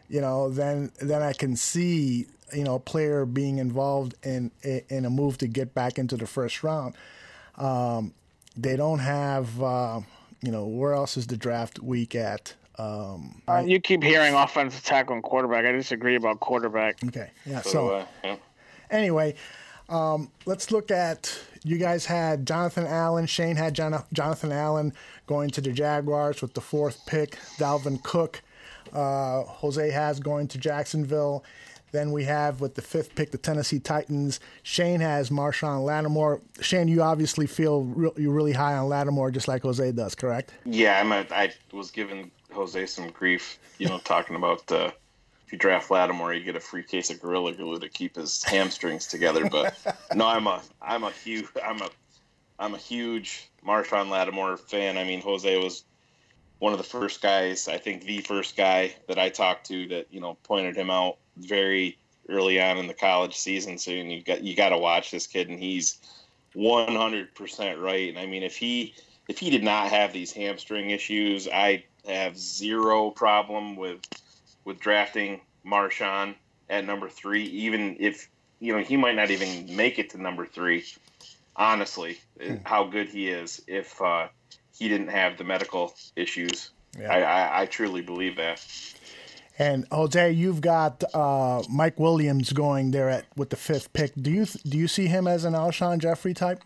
you know, then then I can see, you know, a player being involved in in a move to get back into the first round. Um, they don't have, uh, you know, where else is the draft week at? Um, uh, you keep hearing offensive tackle and quarterback. I disagree about quarterback. Okay, yeah. So, So uh, yeah. anyway, um, let's look at. You guys had Jonathan Allen. Shane had Jon- Jonathan Allen going to the Jaguars with the fourth pick. Dalvin Cook, uh, Jose has going to Jacksonville. Then we have with the fifth pick the Tennessee Titans. Shane has Marshawn Lattimore. Shane, you obviously feel re- you're really high on Lattimore, just like Jose does, correct? Yeah, I'm a, I was giving Jose some grief, you know, talking about uh, if you draft Lattimore, you get a free case of Gorilla Glue to keep his hamstrings together. But no, I'm a I'm a huge I'm a I'm a huge Marshawn Lattimore fan. I mean, Jose was one of the first guys, I think the first guy that I talked to that, you know, pointed him out very early on in the college season. So you got you got to watch this kid, and he's one hundred percent right. And I mean, if he if he did not have these hamstring issues, I have zero problem with with drafting Marshawn at number three, even if, you know, he might not even make it to number three. Honestly, hmm. how good he is if uh, he didn't have the medical issues. Yeah. I, I, I truly believe that. And Jose, you've got uh, Mike Williams going there at with the fifth pick. Do you do you see him as an Alshon Jeffrey type?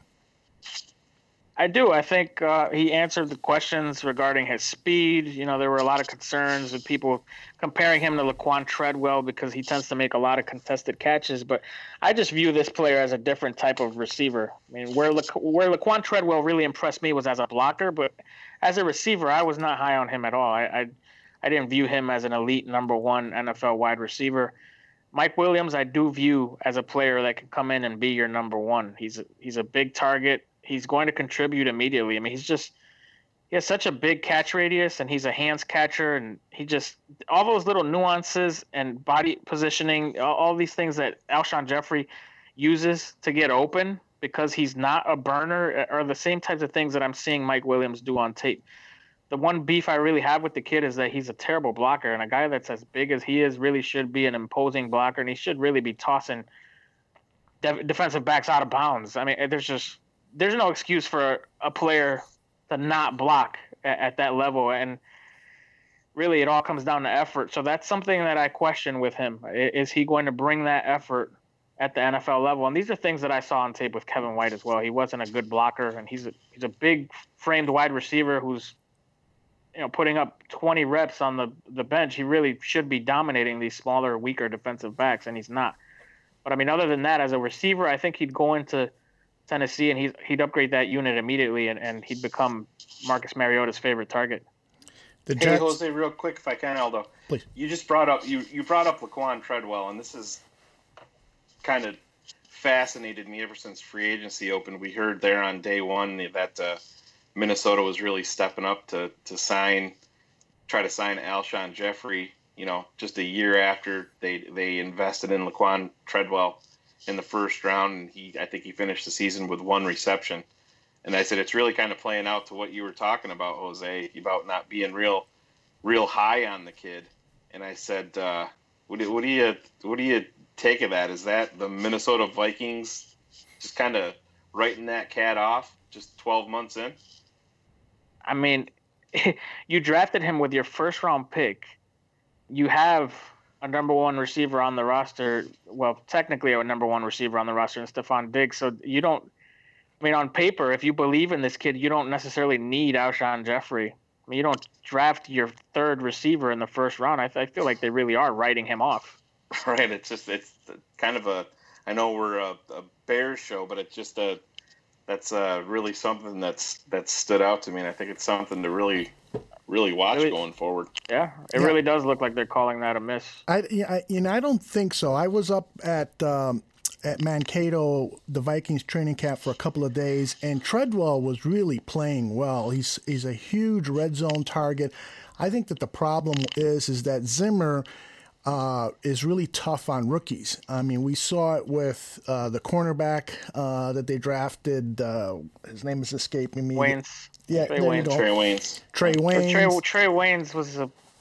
I do. I think uh, he answered the questions regarding his speed. You know, there were a lot of concerns with people comparing him to Laquan Treadwell because he tends to make a lot of contested catches. But I just view this player as a different type of receiver. I mean, where La- where Laquan Treadwell really impressed me was as a blocker, but as a receiver, I was not high on him at all. I, I I didn't view him as an elite number one N F L wide receiver. Mike Williams, I do view as a player that can come in and be your number one. He's a, he's a big target. He's going to contribute immediately. I mean, he's just he has such a big catch radius, and he's a hands catcher, and he just all those little nuances and body positioning, all, all these things that Alshon Jeffrey uses to get open because he's not a burner are the same types of things that I'm seeing Mike Williams do on tape. The one beef I really have with the kid is that he's a terrible blocker, and a guy that's as big as he is really should be an imposing blocker, and he should really be tossing de- defensive backs out of bounds. I mean, there's just there's no excuse for a player to not block at, at that level, and really it all comes down to effort. So that's something that I question with him. Is he going to bring that effort at the N F L level? And these are things that I saw on tape with Kevin White as well. He wasn't a good blocker, and he's a, he's a big framed wide receiver who's you know, putting up twenty reps on the, the bench. He really should be dominating these smaller, weaker defensive backs, and he's not. But, I mean, other than that, as a receiver, I think he'd go into Tennessee and he's, he'd upgrade that unit immediately, and, and he'd become Marcus Mariota's favorite target. The Jets... Hey, Jose, real quick, if I can, Aldo. Please. You just brought up you, you brought up Laquan Treadwell, and this is kind of fascinated me ever since free agency opened. We heard there on day one that uh, – Minnesota was really stepping up to, to sign, try to sign Alshon Jeffrey, you know, just a year after they they invested in Laquan Treadwell in the first round. And he, I think he finished the season with one reception. And I said, it's really kind of playing out to what you were talking about, Jose, about not being real, real high on the kid. And I said, uh, what do, what do you, what do you take of that? Is that the Minnesota Vikings just kind of writing that cat off just twelve months in? I mean, you drafted him with your first round pick. You have a number one receiver on the roster. Well, technically a number one receiver on the roster in Stephon Diggs. So you don't, I mean, on paper, if you believe in this kid, you don't necessarily need Alshon Jeffrey. I mean, you don't draft your third receiver in the first round. I, I feel like they really are writing him off. Right. It's just, it's kind of a, I know we're a, a Bears show, but it's just a, that's uh, really something that's that's stood out to me, and I think it's something to really, really watch really, going forward. Yeah, it yeah. really does look like they're calling that a miss. I, I, you know, I don't think so. I was up at um, at Mankato, the Vikings training camp for a couple of days, and Treadwell was really playing well. He's he's a huge red zone target. I think that the problem is is that Zimmer Uh, is really tough on rookies. I mean, we saw it with uh, the cornerback uh, that they drafted. Uh, his name is escaping me. Waynes. Yeah, Trey there Waynes. you go. Trey Waynes. Trey Waynes. Trey, Trey Waynes was a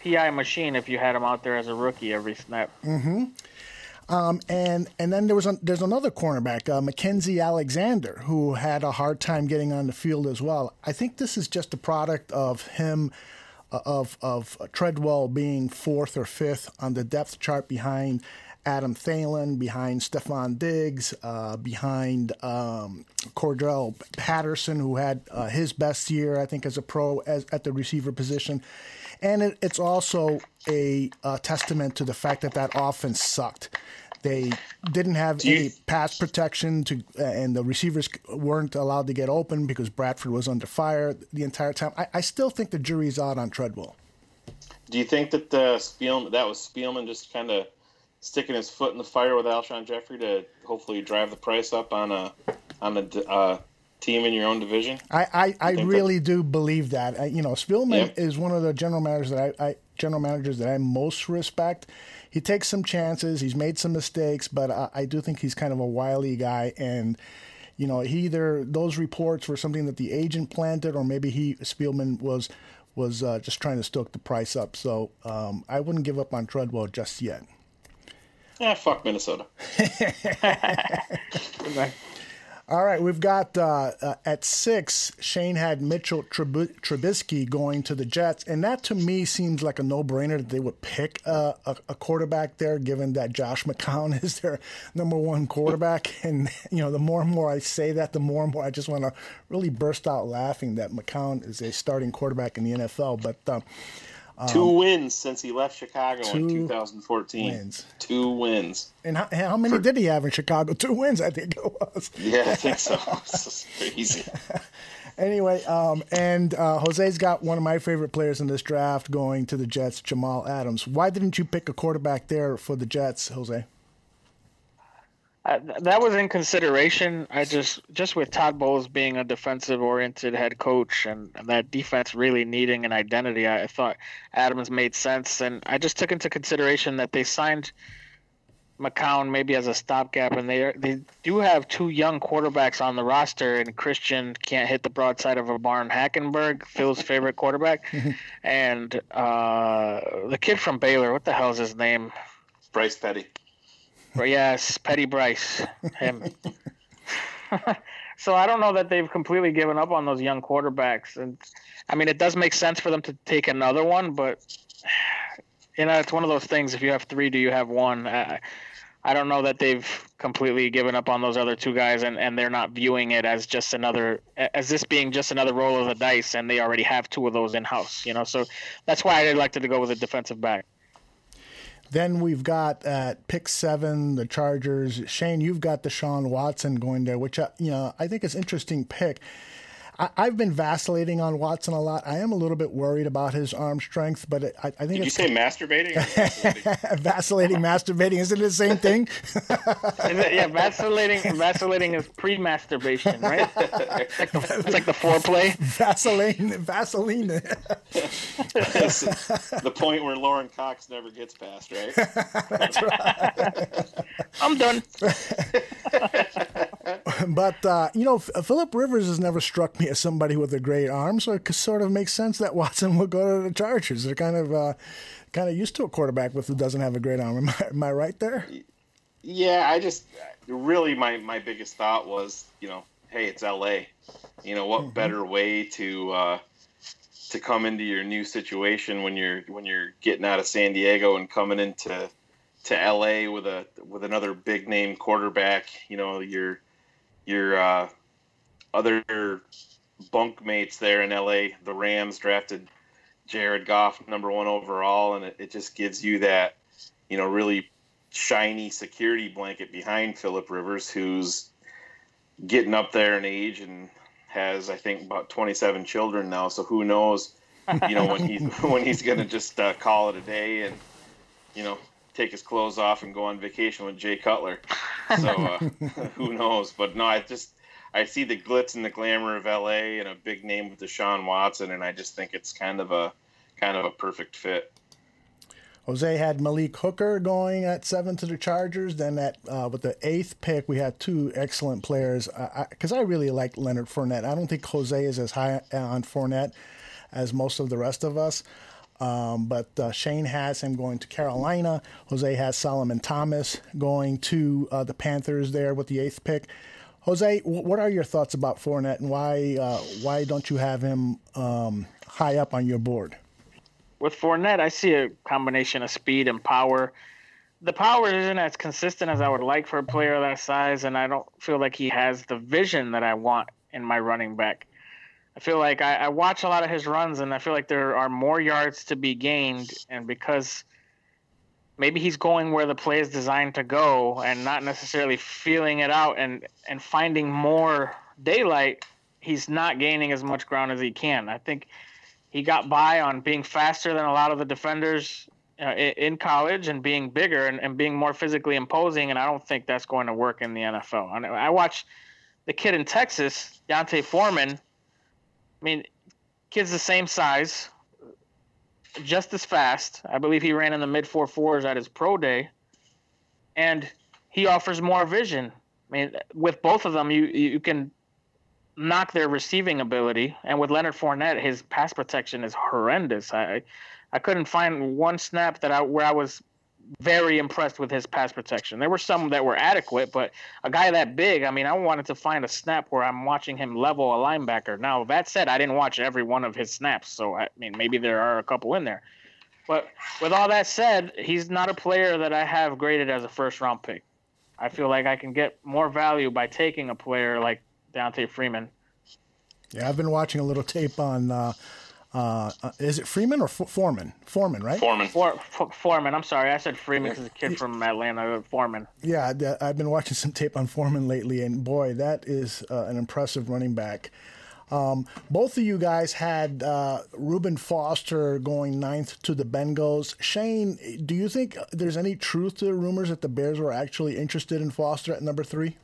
P I machine if you had him out there as a rookie every snap. Mm-hmm. Um, and and then there was a, there's another cornerback, uh, Mackenzie Alexander, who had a hard time getting on the field as well. I think this is just a product of him, uh, of of Treadwell being fourth or fifth on the depth chart behind Adam Thielen, behind Stephon Diggs, uh, behind um, Cordell Patterson, who had uh, his best year, I think, as a pro as, at the receiver position. And it, it's also a, a testament to the fact that that offense sucked. They didn't have you, any pass protection, to, uh, and the receivers weren't allowed to get open because Bradford was under fire the entire time. I, I still think the jury's out on Treadwell. Do you think that the Spielman, that was Spielman just kind of sticking his foot in the fire with Alshon Jeffrey to hopefully drive the price up on a on a uh, team in your own division? I, I, I really do believe that. I, you know, Spielman yeah. is one of the general managers that I, I general managers that I most respect. He takes some chances. He's made some mistakes, but I, I do think he's kind of a wily guy. And you know, he either those reports were something that the agent planted, or maybe he Spielman was was uh, just trying to stoke the price up. So um, I wouldn't give up on Treadwell just yet. Yeah, fuck Minnesota. All right, we've got uh, uh, at six, Shane had Mitchell Trub- Trubisky going to the Jets, and that to me seems like a no-brainer that they would pick uh, a, a quarterback there, given that Josh McCown is their number one quarterback. And you know, the more and more I say that, the more and more I just want to really burst out laughing that McCown is a starting quarterback in the N F L. But uh, Um, Two wins since he left Chicago in two thousand fourteen. Wins. Two wins. And how, how many For, did he have in Chicago? Two wins, I think it was. Yeah, I think so. It's crazy. Anyway, um, and uh, Jose's got one of my favorite players in this draft going to the Jets, Jamal Adams. Why didn't you pick a quarterback there for the Jets, Jose? Uh, that was in consideration. I just, just with Todd Bowles being a defensive-oriented head coach and, and that defense really needing an identity, I, I thought Adams made sense. And I just took into consideration that they signed McCown maybe as a stopgap, and they are, they do have two young quarterbacks on the roster, and Christian can't hit the broadside of a barn. Hackenberg, Phil's favorite quarterback, and uh, the kid from Baylor, what the hell is his name? Bryce Petty. Yes, Petty Bryce, him. So I don't know that they've completely given up on those young quarterbacks. And I mean, it does make sense for them to take another one, but you know, it's one of those things. If you have three, do you have one? I, I don't know that they've completely given up on those other two guys, and, and they're not viewing it as just another, as this being just another roll of the dice, and they already have two of those in house. You know, so that's why I elected to go with a defensive back. Then we've got at pick seven, the Chargers. Shane, you've got Deshaun Watson going there, which, uh, you know, I think is an interesting pick. I, I've been vacillating on Watson a lot. I am a little bit worried about his arm strength, but it, I, I think Did it's... you say masturbating? Or vacillating, masturbating. Isn't it the same thing? it, yeah, vacillating Vacillating is pre-masturbation, right? It's like the, it's like the foreplay. Vaseline, Vaseline. The point where Lauren Cox never gets past, right? That's right. I'm done. But, uh, you know, Phillip Rivers has never struck me as somebody with a great arm, so it sort of makes sense that Watson will go to the Chargers. They're kind of uh, kind of used to a quarterback with who doesn't have a great arm. Am I, am I right there? Yeah, I just really my, my biggest thought was, you know, hey, it's L A. You know, what mm-hmm. better way to uh, to come into your new situation when you're when you're getting out of San Diego and coming into to L A with a with another big name quarterback. You know, your your uh, other bunkmates there in L A, the Rams drafted Jared Goff number one overall, and it, it just gives you that, you know, really shiny security blanket behind Phillip Rivers, who's getting up there in age and has, I think, about twenty-seven children now. So who knows, you know, when he's when he's going to just uh, call it a day and, you know, take his clothes off and go on vacation with Jay Cutler. So uh, who knows? But no, I just I see the glitz and the glamour of L A and a big name with Deshaun Watson, and I just think it's kind of a kind of a perfect fit. Jose had Malik Hooker going at seven to the Chargers. Then at uh, with the eighth pick, we had two excellent players. Because I, I, I really like Leonard Fournette. I don't think Jose is as high on Fournette as most of the rest of us. Um, but uh, Shane has him going to Carolina. Jose has Solomon Thomas going to uh, the Panthers there with the eighth pick. Jose, w- what are your thoughts about Fournette, and why uh, why don't you have him um, high up on your board? With Fournette, I see a combination of speed and power. The power isn't as consistent as I would like for a player that size, and I don't feel like he has the vision that I want in my running back. I feel like I, I watch a lot of his runs, and I feel like there are more yards to be gained, and because maybe he's going where the play is designed to go and not necessarily feeling it out and, and finding more daylight, he's not gaining as much ground as he can. I think he got by on being faster than a lot of the defenders uh, in college and being bigger and, and being more physically imposing, and I don't think that's going to work in the N F L. I, I watched the kid in Texas, D'Onta Foreman. I mean, kid's the same size, just as fast. I believe he ran in the mid four fours at his pro day, and he offers more vision. I mean, with both of them, you you can knock their receiving ability, and with Leonard Fournette, his pass protection is horrendous. I I couldn't find one snap that I where I was very impressed with his pass protection. There were some that were adequate, but a guy that big, I mean, I wanted to find a snap where I'm watching him level a linebacker. Now, that said, I didn't watch every one of his snaps, so I mean, maybe there are a couple in there. But with all that said, he's not a player that I have graded as a first-round pick. I feel like I can get more value by taking a player like D'Onta Freeman. Yeah, I've been watching a little tape on uh, Uh, is it Freeman or F- Foreman? Foreman, right? Foreman. For, for, Foreman. I'm sorry, I said Freeman because the kid from Atlanta, Foreman. Yeah, I've been watching some tape on Foreman lately, and boy, that is uh, an impressive running back. Um, both of you guys had uh, Reuben Foster going ninth to the Bengals. Shane, do you think there's any truth to the rumors that the Bears were actually interested in Foster at number three?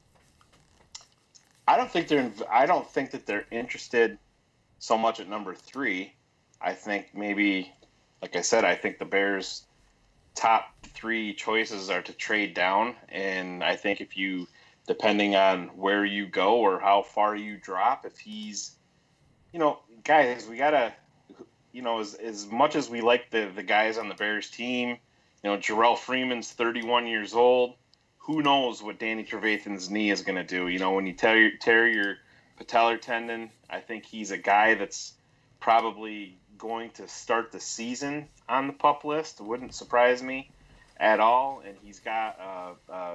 I don't think they're. I don't think that they're interested so much at number three. I think maybe, like I said, I think the Bears' top three choices are to trade down, and I think if you, depending on where you go or how far you drop, if he's, you know, guys, we gotta, you know, as as much as we like the the guys on the Bears team, you know, Jarrell Freeman's thirty-one years old. Who knows what Danny Trevathan's knee is going to do? You know, when you tear, tear your patellar tendon, I think he's a guy that's probably going to start the season on the PUP list. It wouldn't surprise me at all. And he's got a, a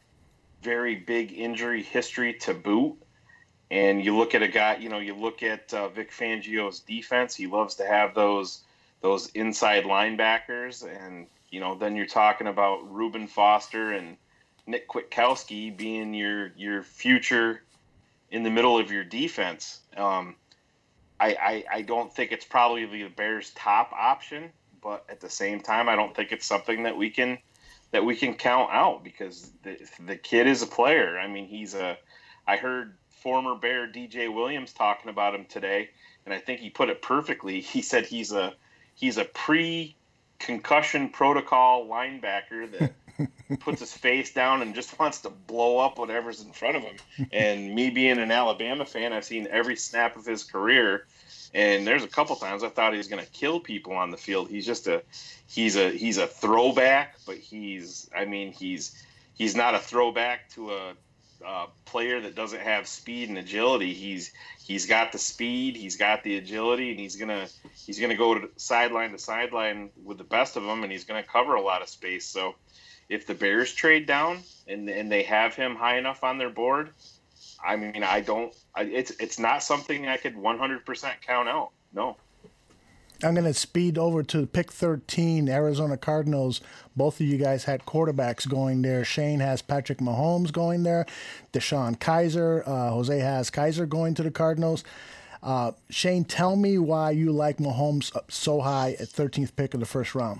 very big injury history to boot. And you look at a guy, you know, you look at uh, Vic Fangio's defense. He loves to have those those inside linebackers. And, you know, then you're talking about Reuben Foster and Nick Kwiatkowski being your your future in the middle of your defense. Um, I, I I don't think it's probably the Bears' top option, but at the same time, I don't think it's something that we can that we can count out because the the kid is a player. I mean, he's a. I heard former Bear D J Williams talking about him today, and I think he put it perfectly. He said he's a he's a pre-concussion protocol linebacker that puts his face down and just wants to blow up whatever's in front of him. And me being an Alabama fan, I've seen every snap of his career, and there's a couple times I thought he was going to kill people on the field. He's just a he's a he's a throwback, but he's I mean he's he's not a throwback to a, a player that doesn't have speed and agility. He's he's got the speed, he's got the agility, and he's gonna he's gonna go to sideline to sideline with the best of them, and he's gonna cover a lot of space. So if the Bears trade down and and they have him high enough on their board, I mean, I don't. I, it's it's not something I could one hundred percent count out. No. I'm going to speed over to pick thirteen, Arizona Cardinals. Both of you guys had quarterbacks going there. Shane has Patrick Mahomes going there. Deshaun Kaiser. Uh, Jose has Kaiser going to the Cardinals. Uh, Shane, tell me why you like Mahomes up so high at thirteenth pick of the first round.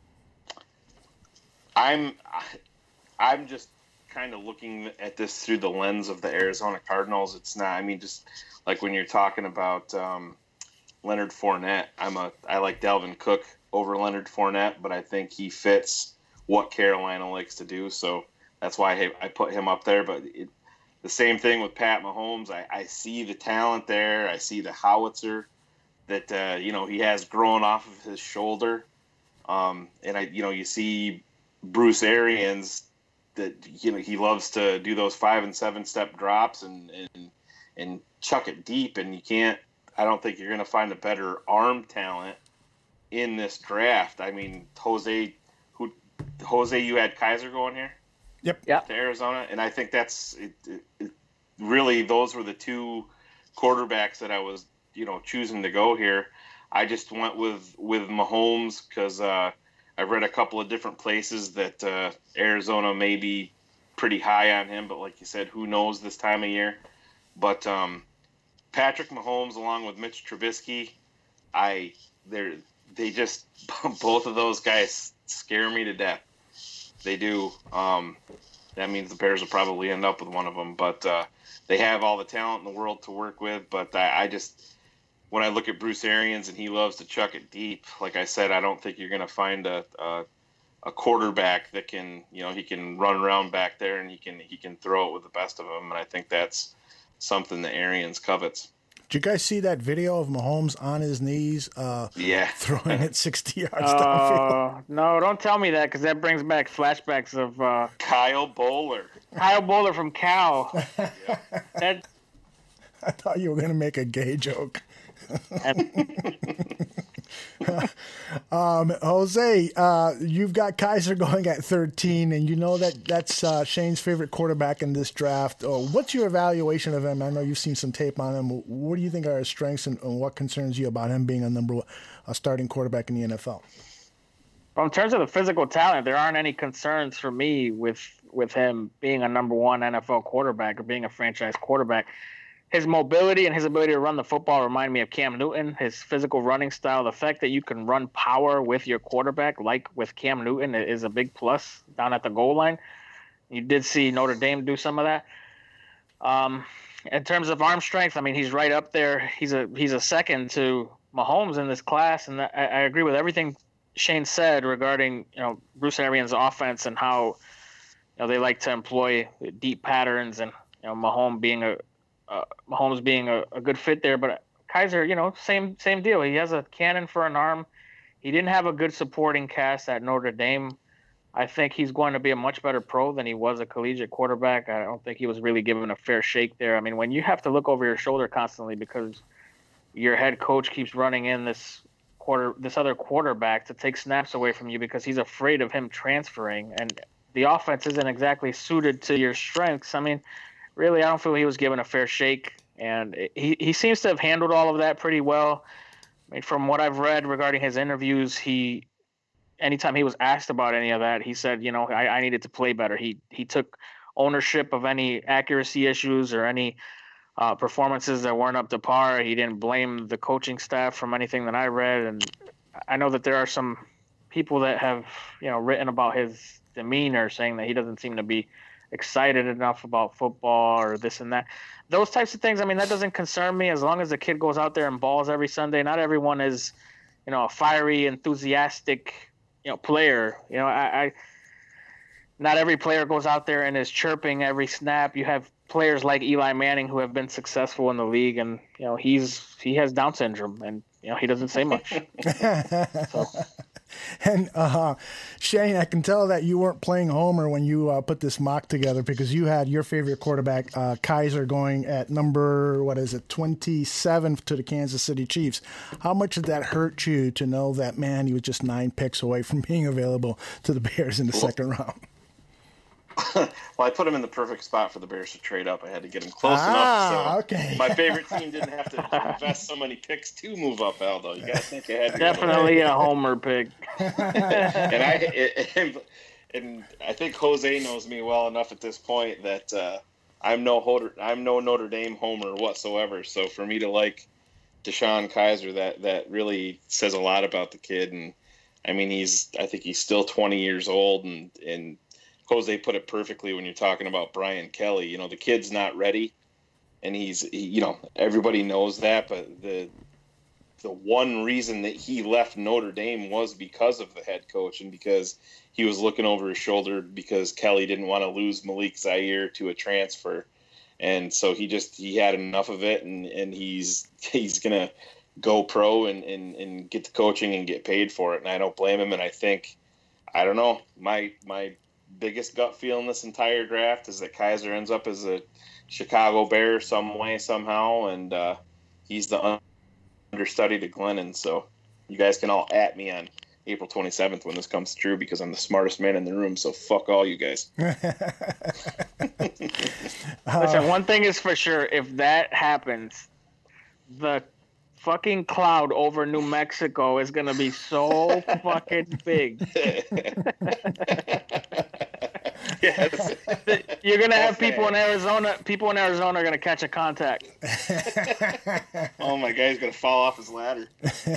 I'm I'm just kind of looking at this through the lens of the Arizona Cardinals. It's not. I mean, just like when you're talking about um, Leonard Fournette, I'm a I like Dalvin Cook over Leonard Fournette, but I think he fits what Carolina likes to do. So that's why I, I put him up there. But it, the same thing with Pat Mahomes. I, I see the talent there. I see the howitzer that uh, you know he has grown off of his shoulder, um, and I you know you see Bruce Arians that you know he loves to do those five and seven step drops and and and chuck it deep, and you can't. I don't think you're going to find a better arm talent in this draft. I mean, Jose, who Jose, you had Kaiser going here. Yep. Yeah. To Arizona, and I think that's it, it, it, really those were the two quarterbacks that I was, you know, choosing to go here. I just went with with Mahomes because uh, I've read a couple of different places that uh, Arizona may be pretty high on him, but like you said, who knows this time of year? But um, Patrick Mahomes, along with Mitch Trubisky, I they're they just both of those guys scare me to death. They do. Um, that means the Bears will probably end up with one of them. But uh, they have all the talent in the world to work with. But I, I just, when I look at Bruce Arians and he loves to chuck it deep, like I said, I don't think you're going to find a, a a quarterback that can, you know, he can run around back there and he can he can throw it with the best of them. And I think that's something that Arians covets. Did you guys see that video of Mahomes on his knees uh, yeah. throwing it sixty yards uh, downfield? No, don't tell me that because that brings back flashbacks of uh, Kyle Bowler. Kyle Bowler from Cal. Yeah. That, I thought you were going to make a gay joke. um, Jose, uh, you've got Kaiser going at thirteen, and you know that that's uh, Shane's favorite quarterback in this draft. Uh, what's your evaluation of him? I know you've seen some tape on him. What do you think are his strengths, and, and what concerns you about him being a number a starting quarterback in the N F L? Well, in terms of the physical talent, there aren't any concerns for me with with him being a number one N F L quarterback or being a franchise quarterback. His mobility and his ability to run the football remind me of Cam Newton. His physical running style, the fact that you can run power with your quarterback, like with Cam Newton, is a big plus down at the goal line. You did see Notre Dame do some of that. Um, in terms of arm strength, I mean, he's right up there. He's a he's a second to Mahomes in this class, and I, I agree with everything Shane said regarding you know Bruce Arians' offense and how you know they like to employ deep patterns, and you know Mahomes being a Uh, Mahomes being a, a good fit there, but Kaiser, you know, same same deal. He has a cannon for an arm. He didn't have a good supporting cast at Notre Dame. I think he's going to be a much better pro than he was a collegiate quarterback. I don't think he was really given a fair shake there. I mean, when you have to look over your shoulder constantly because your head coach keeps running in this quarter, this other quarterback to take snaps away from you because he's afraid of him transferring, and the offense isn't exactly suited to your strengths. I mean, really, I don't feel he was given a fair shake, and he, he seems to have handled all of that pretty well. I mean, from what I've read regarding his interviews, he, anytime he was asked about any of that, he said, you know, I, I needed to play better. He he took ownership of any accuracy issues or any uh, performances that weren't up to par. He didn't blame the coaching staff from anything that I read, and I know that there are some people that have, you know, written about his demeanor, saying that he doesn't seem to be excited enough about football or this and that. Those types of things, I mean, that doesn't concern me as long as the kid goes out there and balls every Sunday. Not everyone is, you know, a fiery, enthusiastic, you know, player. You know, I, I not every player goes out there and is chirping every snap. You have players like Eli Manning who have been successful in the league, and you know, he's he has Down syndrome, and you know, he doesn't say much. So. And uh, Shane, I can tell that you weren't playing Homer when you uh, put this mock together because you had your favorite quarterback, uh, Kaiser, going at number, what is it, twenty-seven to the Kansas City Chiefs. How much did that hurt you to know that, man, he was just nine picks away from being available to the Bears in the well, second round? Well, I put him in the perfect spot for the Bears to trade up. I had to get him close ah, enough. So okay. My favorite team didn't have to invest so many picks to move up, Aldo. You got to think ahead. Definitely a homer pick. and I and, and I think Jose knows me well enough at this point that uh, I'm no Notre, I'm no Notre Dame homer whatsoever. So for me to like Deshaun Kaiser, that that really says a lot about the kid. And I mean, he's I think he's still twenty years old, and and Jose put it perfectly when you're talking about Brian Kelly. You know, the kid's not ready, and he's, he, you know, everybody knows that. But the the one reason that he left Notre Dame was because of the head coach and because he was looking over his shoulder because Kelly didn't want to lose Malik Zaire to a transfer, and so he just he had enough of it, and, and he's he's gonna go pro and, and, and get the coaching and get paid for it. And I don't blame him. And I think, I don't know, my my biggest gut feel in this entire draft is that Kizer ends up as a Chicago Bear some way, somehow. And uh, he's the understudy to Glennon. So you guys can all at me on April twenty-seventh when this comes true, because I'm the smartest man in the room. So fuck all you guys. Listen, one thing is for sure, if that happens, the fucking cloud over New Mexico is going to be so fucking big. Yes. You're going to have people in Arizona, people in Arizona are going to catch a contact. Oh, my guy's going to fall off his ladder.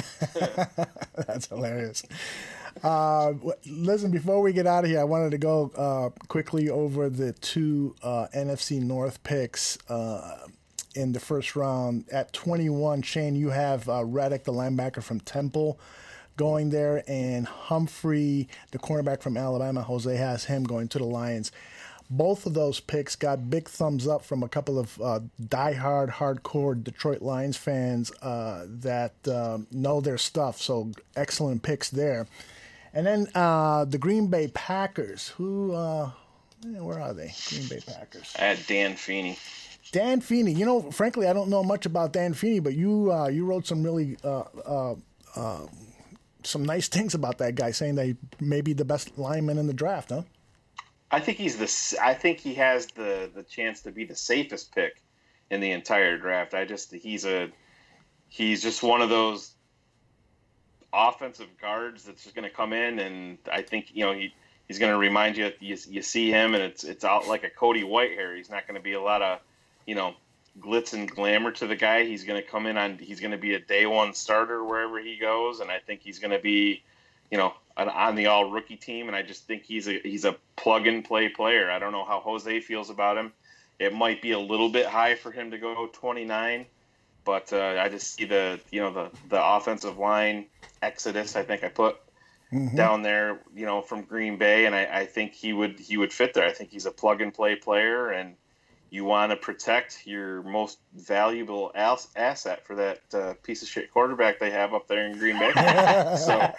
That's hilarious. Uh, listen, before we get out of here, I wanted to go uh, quickly over the two uh, N F C North picks uh, in the first round. At twenty-one, Shane, you have uh, Reddick, the linebacker from Temple, going there, and Humphrey, the cornerback from Alabama. Jose has him going to the Lions. Both of those picks got big thumbs up from a couple of uh, diehard, hardcore Detroit Lions fans uh, that uh, know their stuff. So excellent picks there. And then uh, the Green Bay Packers, who, uh, where are they? Green Bay Packers. I had Dan Feeney. Dan Feeney. You know, frankly, I don't know much about Dan Feeney, but you uh, you wrote some really uh, uh, uh, some nice things about that guy, saying that he may be the best lineman in the draft, huh? I think he's the. I think he has the, the chance to be the safest pick in the entire draft. I just he's a he's just one of those offensive guards that's just going to come in, and I think you know he he's going to remind you, you you see him and it's it's out like a Cody Whitehair. He's not going to be a lot of you know glitz and glamour to the guy. He's going to come in on he's going to be a day one starter wherever he goes, and I think he's going to be you know on, on the all rookie team, and I just think he's a he's a plug and play player. I don't know how Jose feels about him. It might be a little bit high for him to go twenty-nine, but uh, I just see the you know the the offensive line exodus. I think I put mm-hmm. down there, you know, from Green Bay, and I, I think he would he would fit there. I think he's a plug and play player, and you want to protect your most valuable as- asset for that uh, piece of shit quarterback they have up there in Green Bay. so,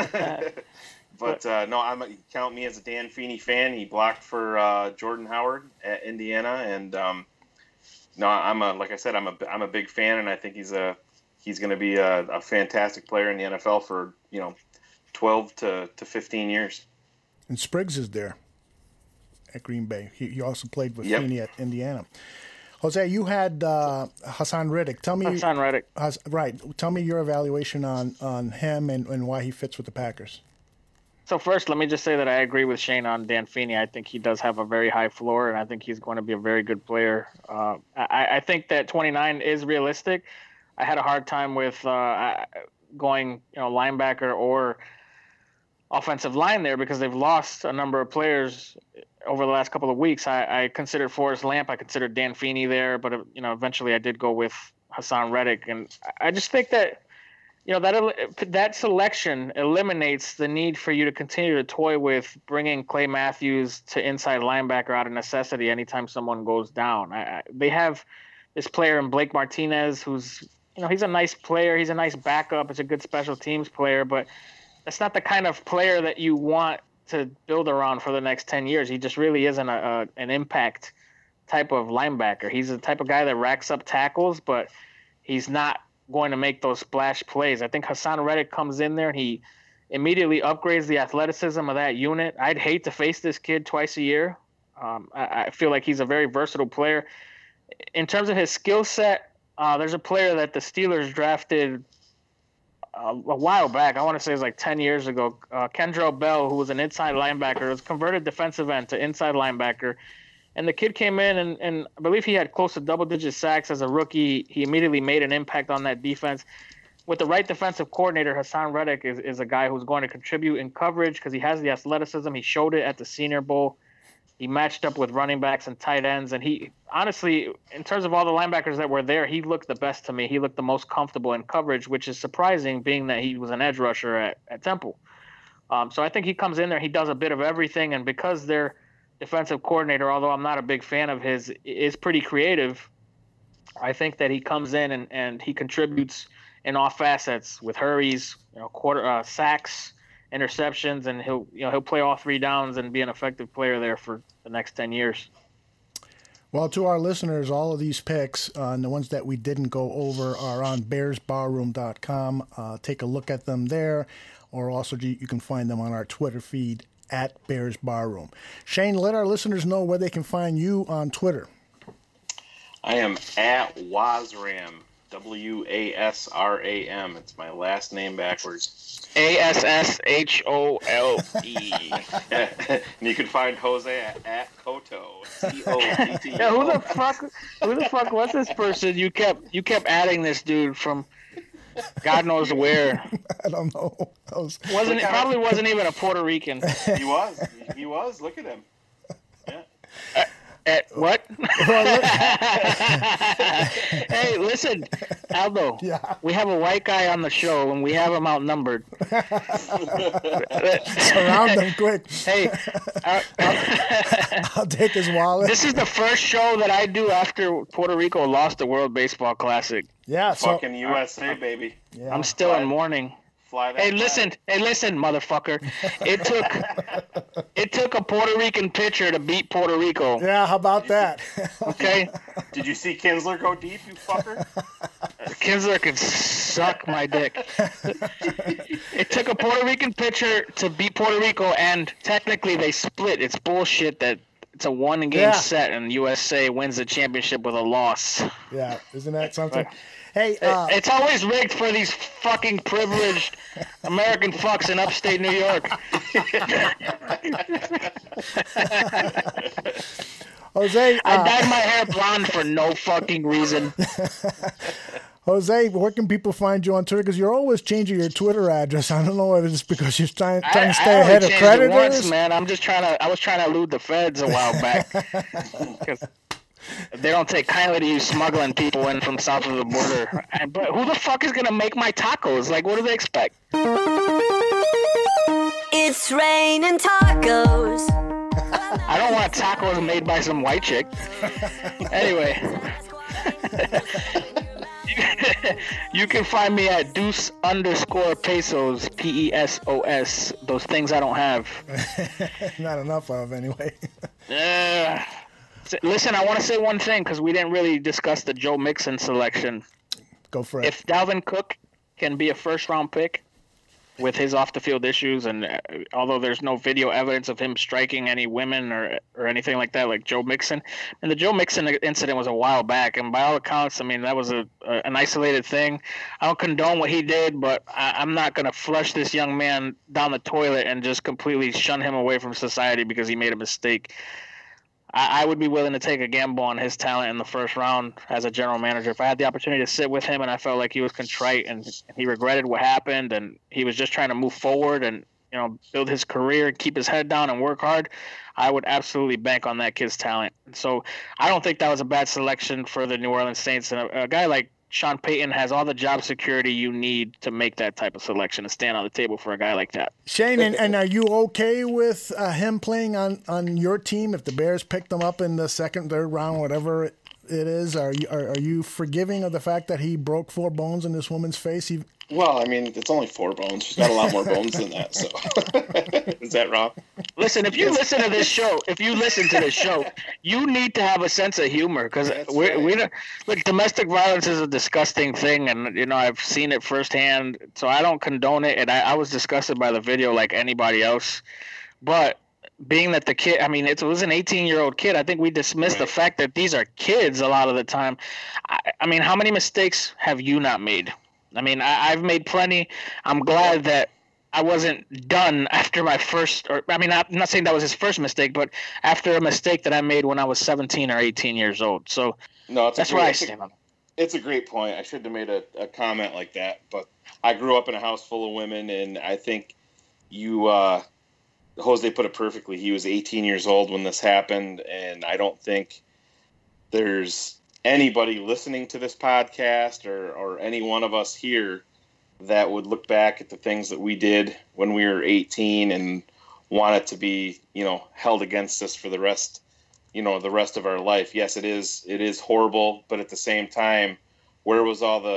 but uh, no, I'm a, count me as a Dan Feeney fan. He blocked for uh, Jordan Howard at Indiana, and um, no, I'm a like I said, I'm a I'm a big fan, and I think he's a he's going to be a, a fantastic player in the N F L for you know twelve to fifteen years. And Spriggs is there at Green Bay. He, he also played with yep. Feeney at Indiana. Jose, you had uh, Haason Reddick. Tell me, Haason Reddick. Has, right. Tell me your evaluation on, on him and, and why he fits with the Packers. So first, let me just say that I agree with Shane on Dan Feeney. I think he does have a very high floor, and I think he's going to be a very good player. Uh, I, I think that twenty-nine is realistic. I had a hard time with uh, going, you know, linebacker or offensive line there because they've lost a number of players over the last couple of weeks. I, I considered Forrest Lamp. I considered Dan Feeney there, but you know, eventually I did go with Haason Reddick, and I just think that you know that that selection eliminates the need for you to continue to toy with bringing Clay Matthews to inside linebacker out of necessity anytime someone goes down. I, I, they have this player in Blake Martinez who's you know he's a nice player. He's a nice backup. It's a good special teams player, but that's not the kind of player that you want to build around for the next ten years. He just really isn't a, a an impact type of linebacker. He's the type of guy that racks up tackles, but he's not going to make those splash plays. I think Haason Reddick comes in there and he immediately upgrades the athleticism of that unit. I'd hate to face this kid twice a year. Um, I, I feel like he's a very versatile player. In terms of his skill set, uh, there's a player that the Steelers drafted Uh, a while back. I want to say it was like ten years ago. Uh, Kendrell Bell, who was an inside linebacker, was converted defensive end to inside linebacker. And the kid came in, and, and I believe he had close to double-digit sacks as a rookie. He immediately made an impact on that defense. With the right defensive coordinator, Haason Reddick is, is a guy who's going to contribute in coverage because he has the athleticism. He showed it at the Senior Bowl. He matched up with running backs and tight ends. And he, honestly, in terms of all the linebackers that were there, he looked the best to me. He looked the most comfortable in coverage, which is surprising being that he was an edge rusher at, at Temple. Um, so I think he comes in there, he does a bit of everything. And because their defensive coordinator, although I'm not a big fan of his, is pretty creative, I think that he comes in and, and he contributes in all facets with hurries, you know, quarter uh, sacks, interceptions, and he'll you know he'll play all three downs and be an effective player there for the next ten years. Well, to our listeners, all of these picks, uh, and the ones that we didn't go over, are on bears barroom dot com. Uh, take a look at them there, or also you can find them on our Twitter feed at Bears Barroom. Shane, let our listeners know where they can find you on Twitter. I am at Wasram, W A S R A M. It's my last name backwards. A S S H O L E. And you can find Jose at, at Koto. C O T T O. Yeah, who the fuck? Who the fuck was this person? You kept you kept adding this dude from God knows where. I don't know. I was, wasn't it probably wasn't even a Puerto Rican. He was. He was. Look at him. Yeah. Uh, At what? Hey, listen, Aldo. Yeah. We have a white guy on the show, and we have him outnumbered. Surround him quick. Hey, uh, I'll take his wallet. This is the first show that I do after Puerto Rico lost the World Baseball Classic. Yeah, so fucking U S A, baby. Yeah. I'm still in mourning. Fly that Hey, flag. listen, hey, listen, motherfucker! It took it took a Puerto Rican pitcher to beat Puerto Rico. Yeah, how about that? Okay, Did you see Kinsler go deep, you fucker? Kinsler can suck my dick. It took a Puerto Rican pitcher to beat Puerto Rico, and technically they split. It's bullshit that it's a one-game Yeah. set, and U S A wins the championship with a loss. Yeah, isn't that something? Hey, uh, It's always rigged for these fucking privileged American fucks in upstate New York. Jose, I uh, dyed my hair blonde for no fucking reason. Jose, where can people find you on Twitter? Because you're always changing your Twitter address. I don't know if it's because you're trying, trying to stay I, I ahead only of changed it creditors. once, man. I'm just trying to. I was trying to elude the feds a while back. 'Cause they don't take kindly to you smuggling people in from south of the border. And, but who the fuck is gonna make my tacos? Like, what do they expect? It's raining tacos. I don't want tacos made by some white chick. Anyway. You can find me at deuce underscore pesos, P E S O S. Those things I don't have. Not enough of, anyway. Uh, listen, I want to say one thing because we didn't really discuss the Joe Mixon selection. Go for it. If Dalvin Cook can be a first-round pick with his off-the-field issues, and uh, although there's no video evidence of him striking any women or or anything like that, like Joe Mixon, and the Joe Mixon incident was a while back, and by all accounts, I mean that was a, a an isolated thing. I don't condone what he did, but I, I'm not going to flush this young man down the toilet and just completely shun him away from society because he made a mistake. I, I would be willing to take a gamble on his talent in the first round as a general manager. If I had the opportunity to sit with him and I felt like he was contrite and he regretted what happened and he was just trying to move forward and, you know, build his career and keep his head down and work hard, I would absolutely bank on that kid's talent. So I don't think that was a bad selection for the New Orleans Saints. And a, a guy like Sean Payton has all the job security you need to make that type of selection and stand on the table for a guy like that. Shane, and, and are you okay with uh, him playing on, on your team if the Bears picked him up in the second, third round, whatever it, it is? Are you are, are you forgiving of the fact that he broke four bones in this woman's face? He, Well, I mean, it's only four bones. She's got a lot more bones than that. So, is that wrong? Listen, if you listen to this show, if you listen to this show, you need to have a sense of humor because we right. we don't look. Domestic violence is a disgusting thing, and you know I've seen it firsthand. So I don't condone it, and I, I was disgusted by the video like anybody else. But being that the kid, I mean, it was an eighteen-year-old kid. I think we dismiss the Right. fact that these are kids a lot of the time. I, I mean, how many mistakes have you not made? I mean, I, I've made plenty. I'm glad that I wasn't done after my first, or I mean, I'm not saying that was his first mistake, but after a mistake that I made when I was seventeen or eighteen years old. So No, it's that's a where great, I it's a- stand on it. It's a great point. I shouldn't have made a, a comment like that, but I grew up in a house full of women, and I think you, uh, Jose put it perfectly. He was eighteen years old when this happened, and I don't think there's anybody listening to this podcast or, or any one of us here that would look back at the things that we did when we were eighteen and want it to be, you know, held against us for the rest, you know, the rest of our life. Yes, it is, it is horrible, but at the same time, where was all the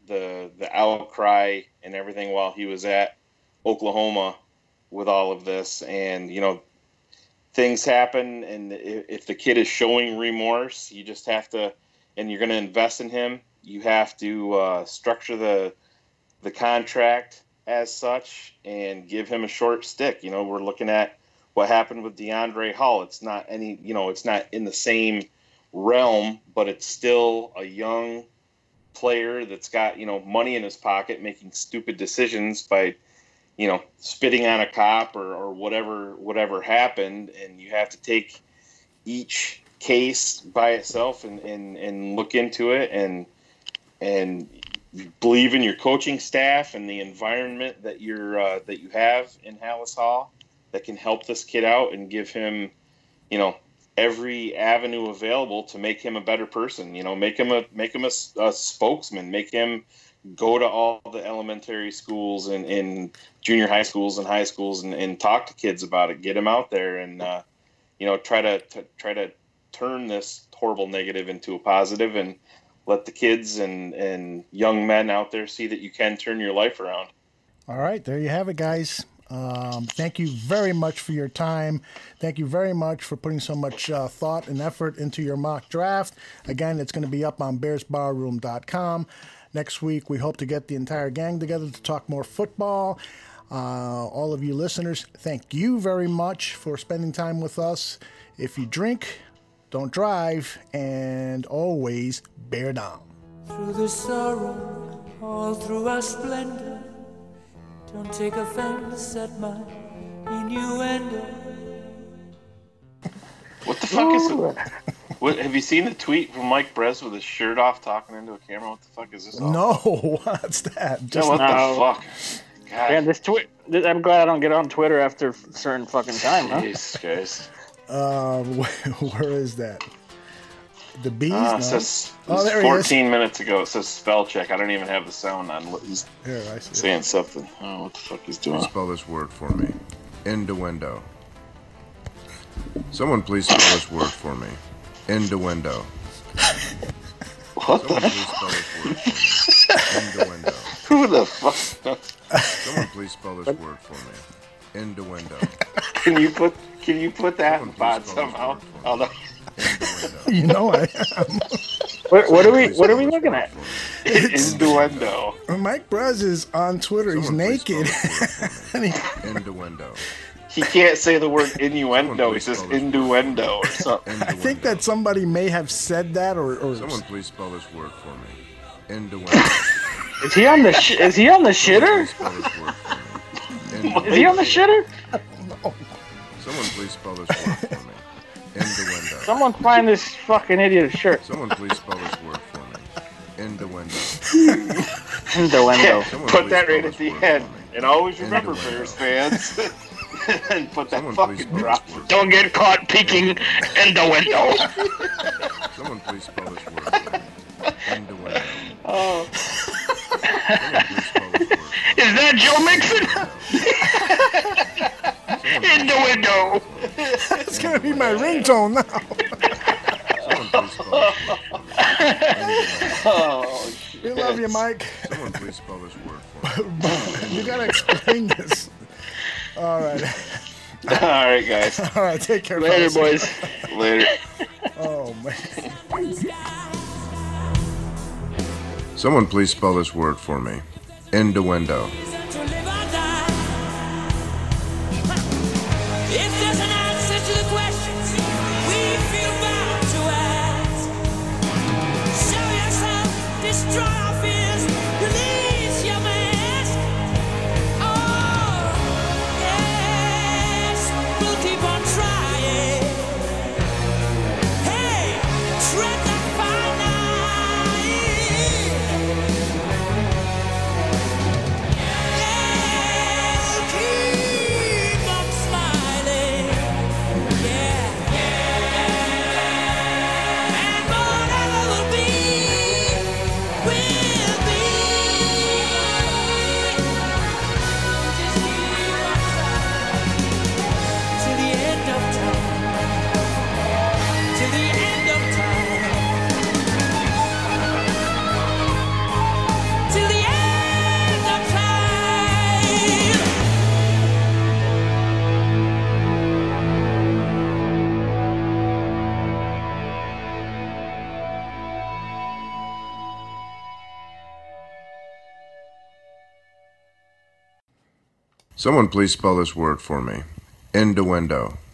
the the outcry and everything while he was at Oklahoma with all of this. And, you know, things happen, and if the kid is showing remorse, you just have to, and you're going to invest in him, you have to uh, structure the the contract as such and give him a short stick. You know, we're looking at what happened with DeAndre Hall. It's not any, you know, it's not in the same realm, but it's still a young player that's got, you know, money in his pocket, making stupid decisions by, you know, spitting on a cop or, or whatever, whatever happened. And you have to take each case by itself and, and, and look into it and, and believe in your coaching staff and the environment that you're, uh, that you have in Halas Hall that can help this kid out and give him, you know, every avenue available to make him a better person. You know, make him a make him a, a spokesman. Make him go to all the elementary schools and, and junior high schools and high schools and, and talk to kids about it. Get him out there and uh, you know, try to, to try to turn this horrible negative into a positive and let the kids and and young men out there see that you can turn your life around. All right, there you have it, guys. Um, thank you very much for your time. Thank you very much for putting so much uh, thought and effort into your mock draft. Again, it's going to be up on bears barroom dot com. Next week, we hope to get the entire gang together to talk more football. Uh, all of you listeners, thank you very much for spending time with us. If you drink, don't drive, and always bear down. Through the sorrow, all through our splendor, don't take offense at my innuendo. What the fuck is it? What, have you seen the tweet from Mike Brez with his shirt off talking into a camera? What the fuck is this? No, what's that? Just, yeah, what no. the fuck? God. Man, this tweet. I'm glad I don't get on Twitter after a certain fucking time, huh? Jesus Christ. Uh, where is that? The bees? Uh, no. it says, oh, there fourteen minutes ago, it says spell check. I don't even have the sound on. He's Here, I see saying it. something. Oh, what the fuck he's doing? Spell this word for me. Innuendo. Someone please spell this word for me. Innuendo. What Someone the please spell this word for me. Innuendo. Who the fuck? Someone please spell this word for me. Innuendo. Can you put Can you put that in Someone pod please spell this somehow? word for me. Oh no. Innuendo. You know I am. What, what are we? Please What are spell we this looking word at? for me. Innuendo. Mike Brez is on Twitter. Someone He's please naked. spell this word And for he- me. Innuendo. He can't say the word innuendo. Someone He please says spell this word. innuendo or something. I think that somebody may have said that, or, or Someone please spell this word for me. Innuendo. Is he on the? Sh- is he on the shitter? Someone please spell this word for me. Is he on the shitter? Someone please spell this word for me. Innuendo. Someone find this fucking idiot a shirt. Someone please spell this word for me. Innuendo. Innuendo. Someone Put please that spell right this at the word end. for me. And always remember, Innuendo. Bears fans. And put that Someone please fucking spell drop. this word. Don't get caught peeking innuendo. Someone please spell this word for me. Innuendo. Oh. Someone please spell this word for me. Is that Joe Mixon? Innuendo. it's going to be my ringtone now. Someone please spell this word for me. Oh, We love you, Mike. Someone please spell this word for me. You got to explain this. All right. all right, guys. All right, take care. Later, fellas. boys. Later. Oh, man. Someone please spell this word for me. Innuendo. To live or die. If there's an answer to the questions we feel bound to ask, show yourself, destroy our fears, release your mask. Oh, yes, we'll keep on trying. Hey, tread that fine line. Yeah, keep on smiling. Yeah, and whatever will be, will be. Just keep on trying till the end. Someone please spell this word for me. Innuendo.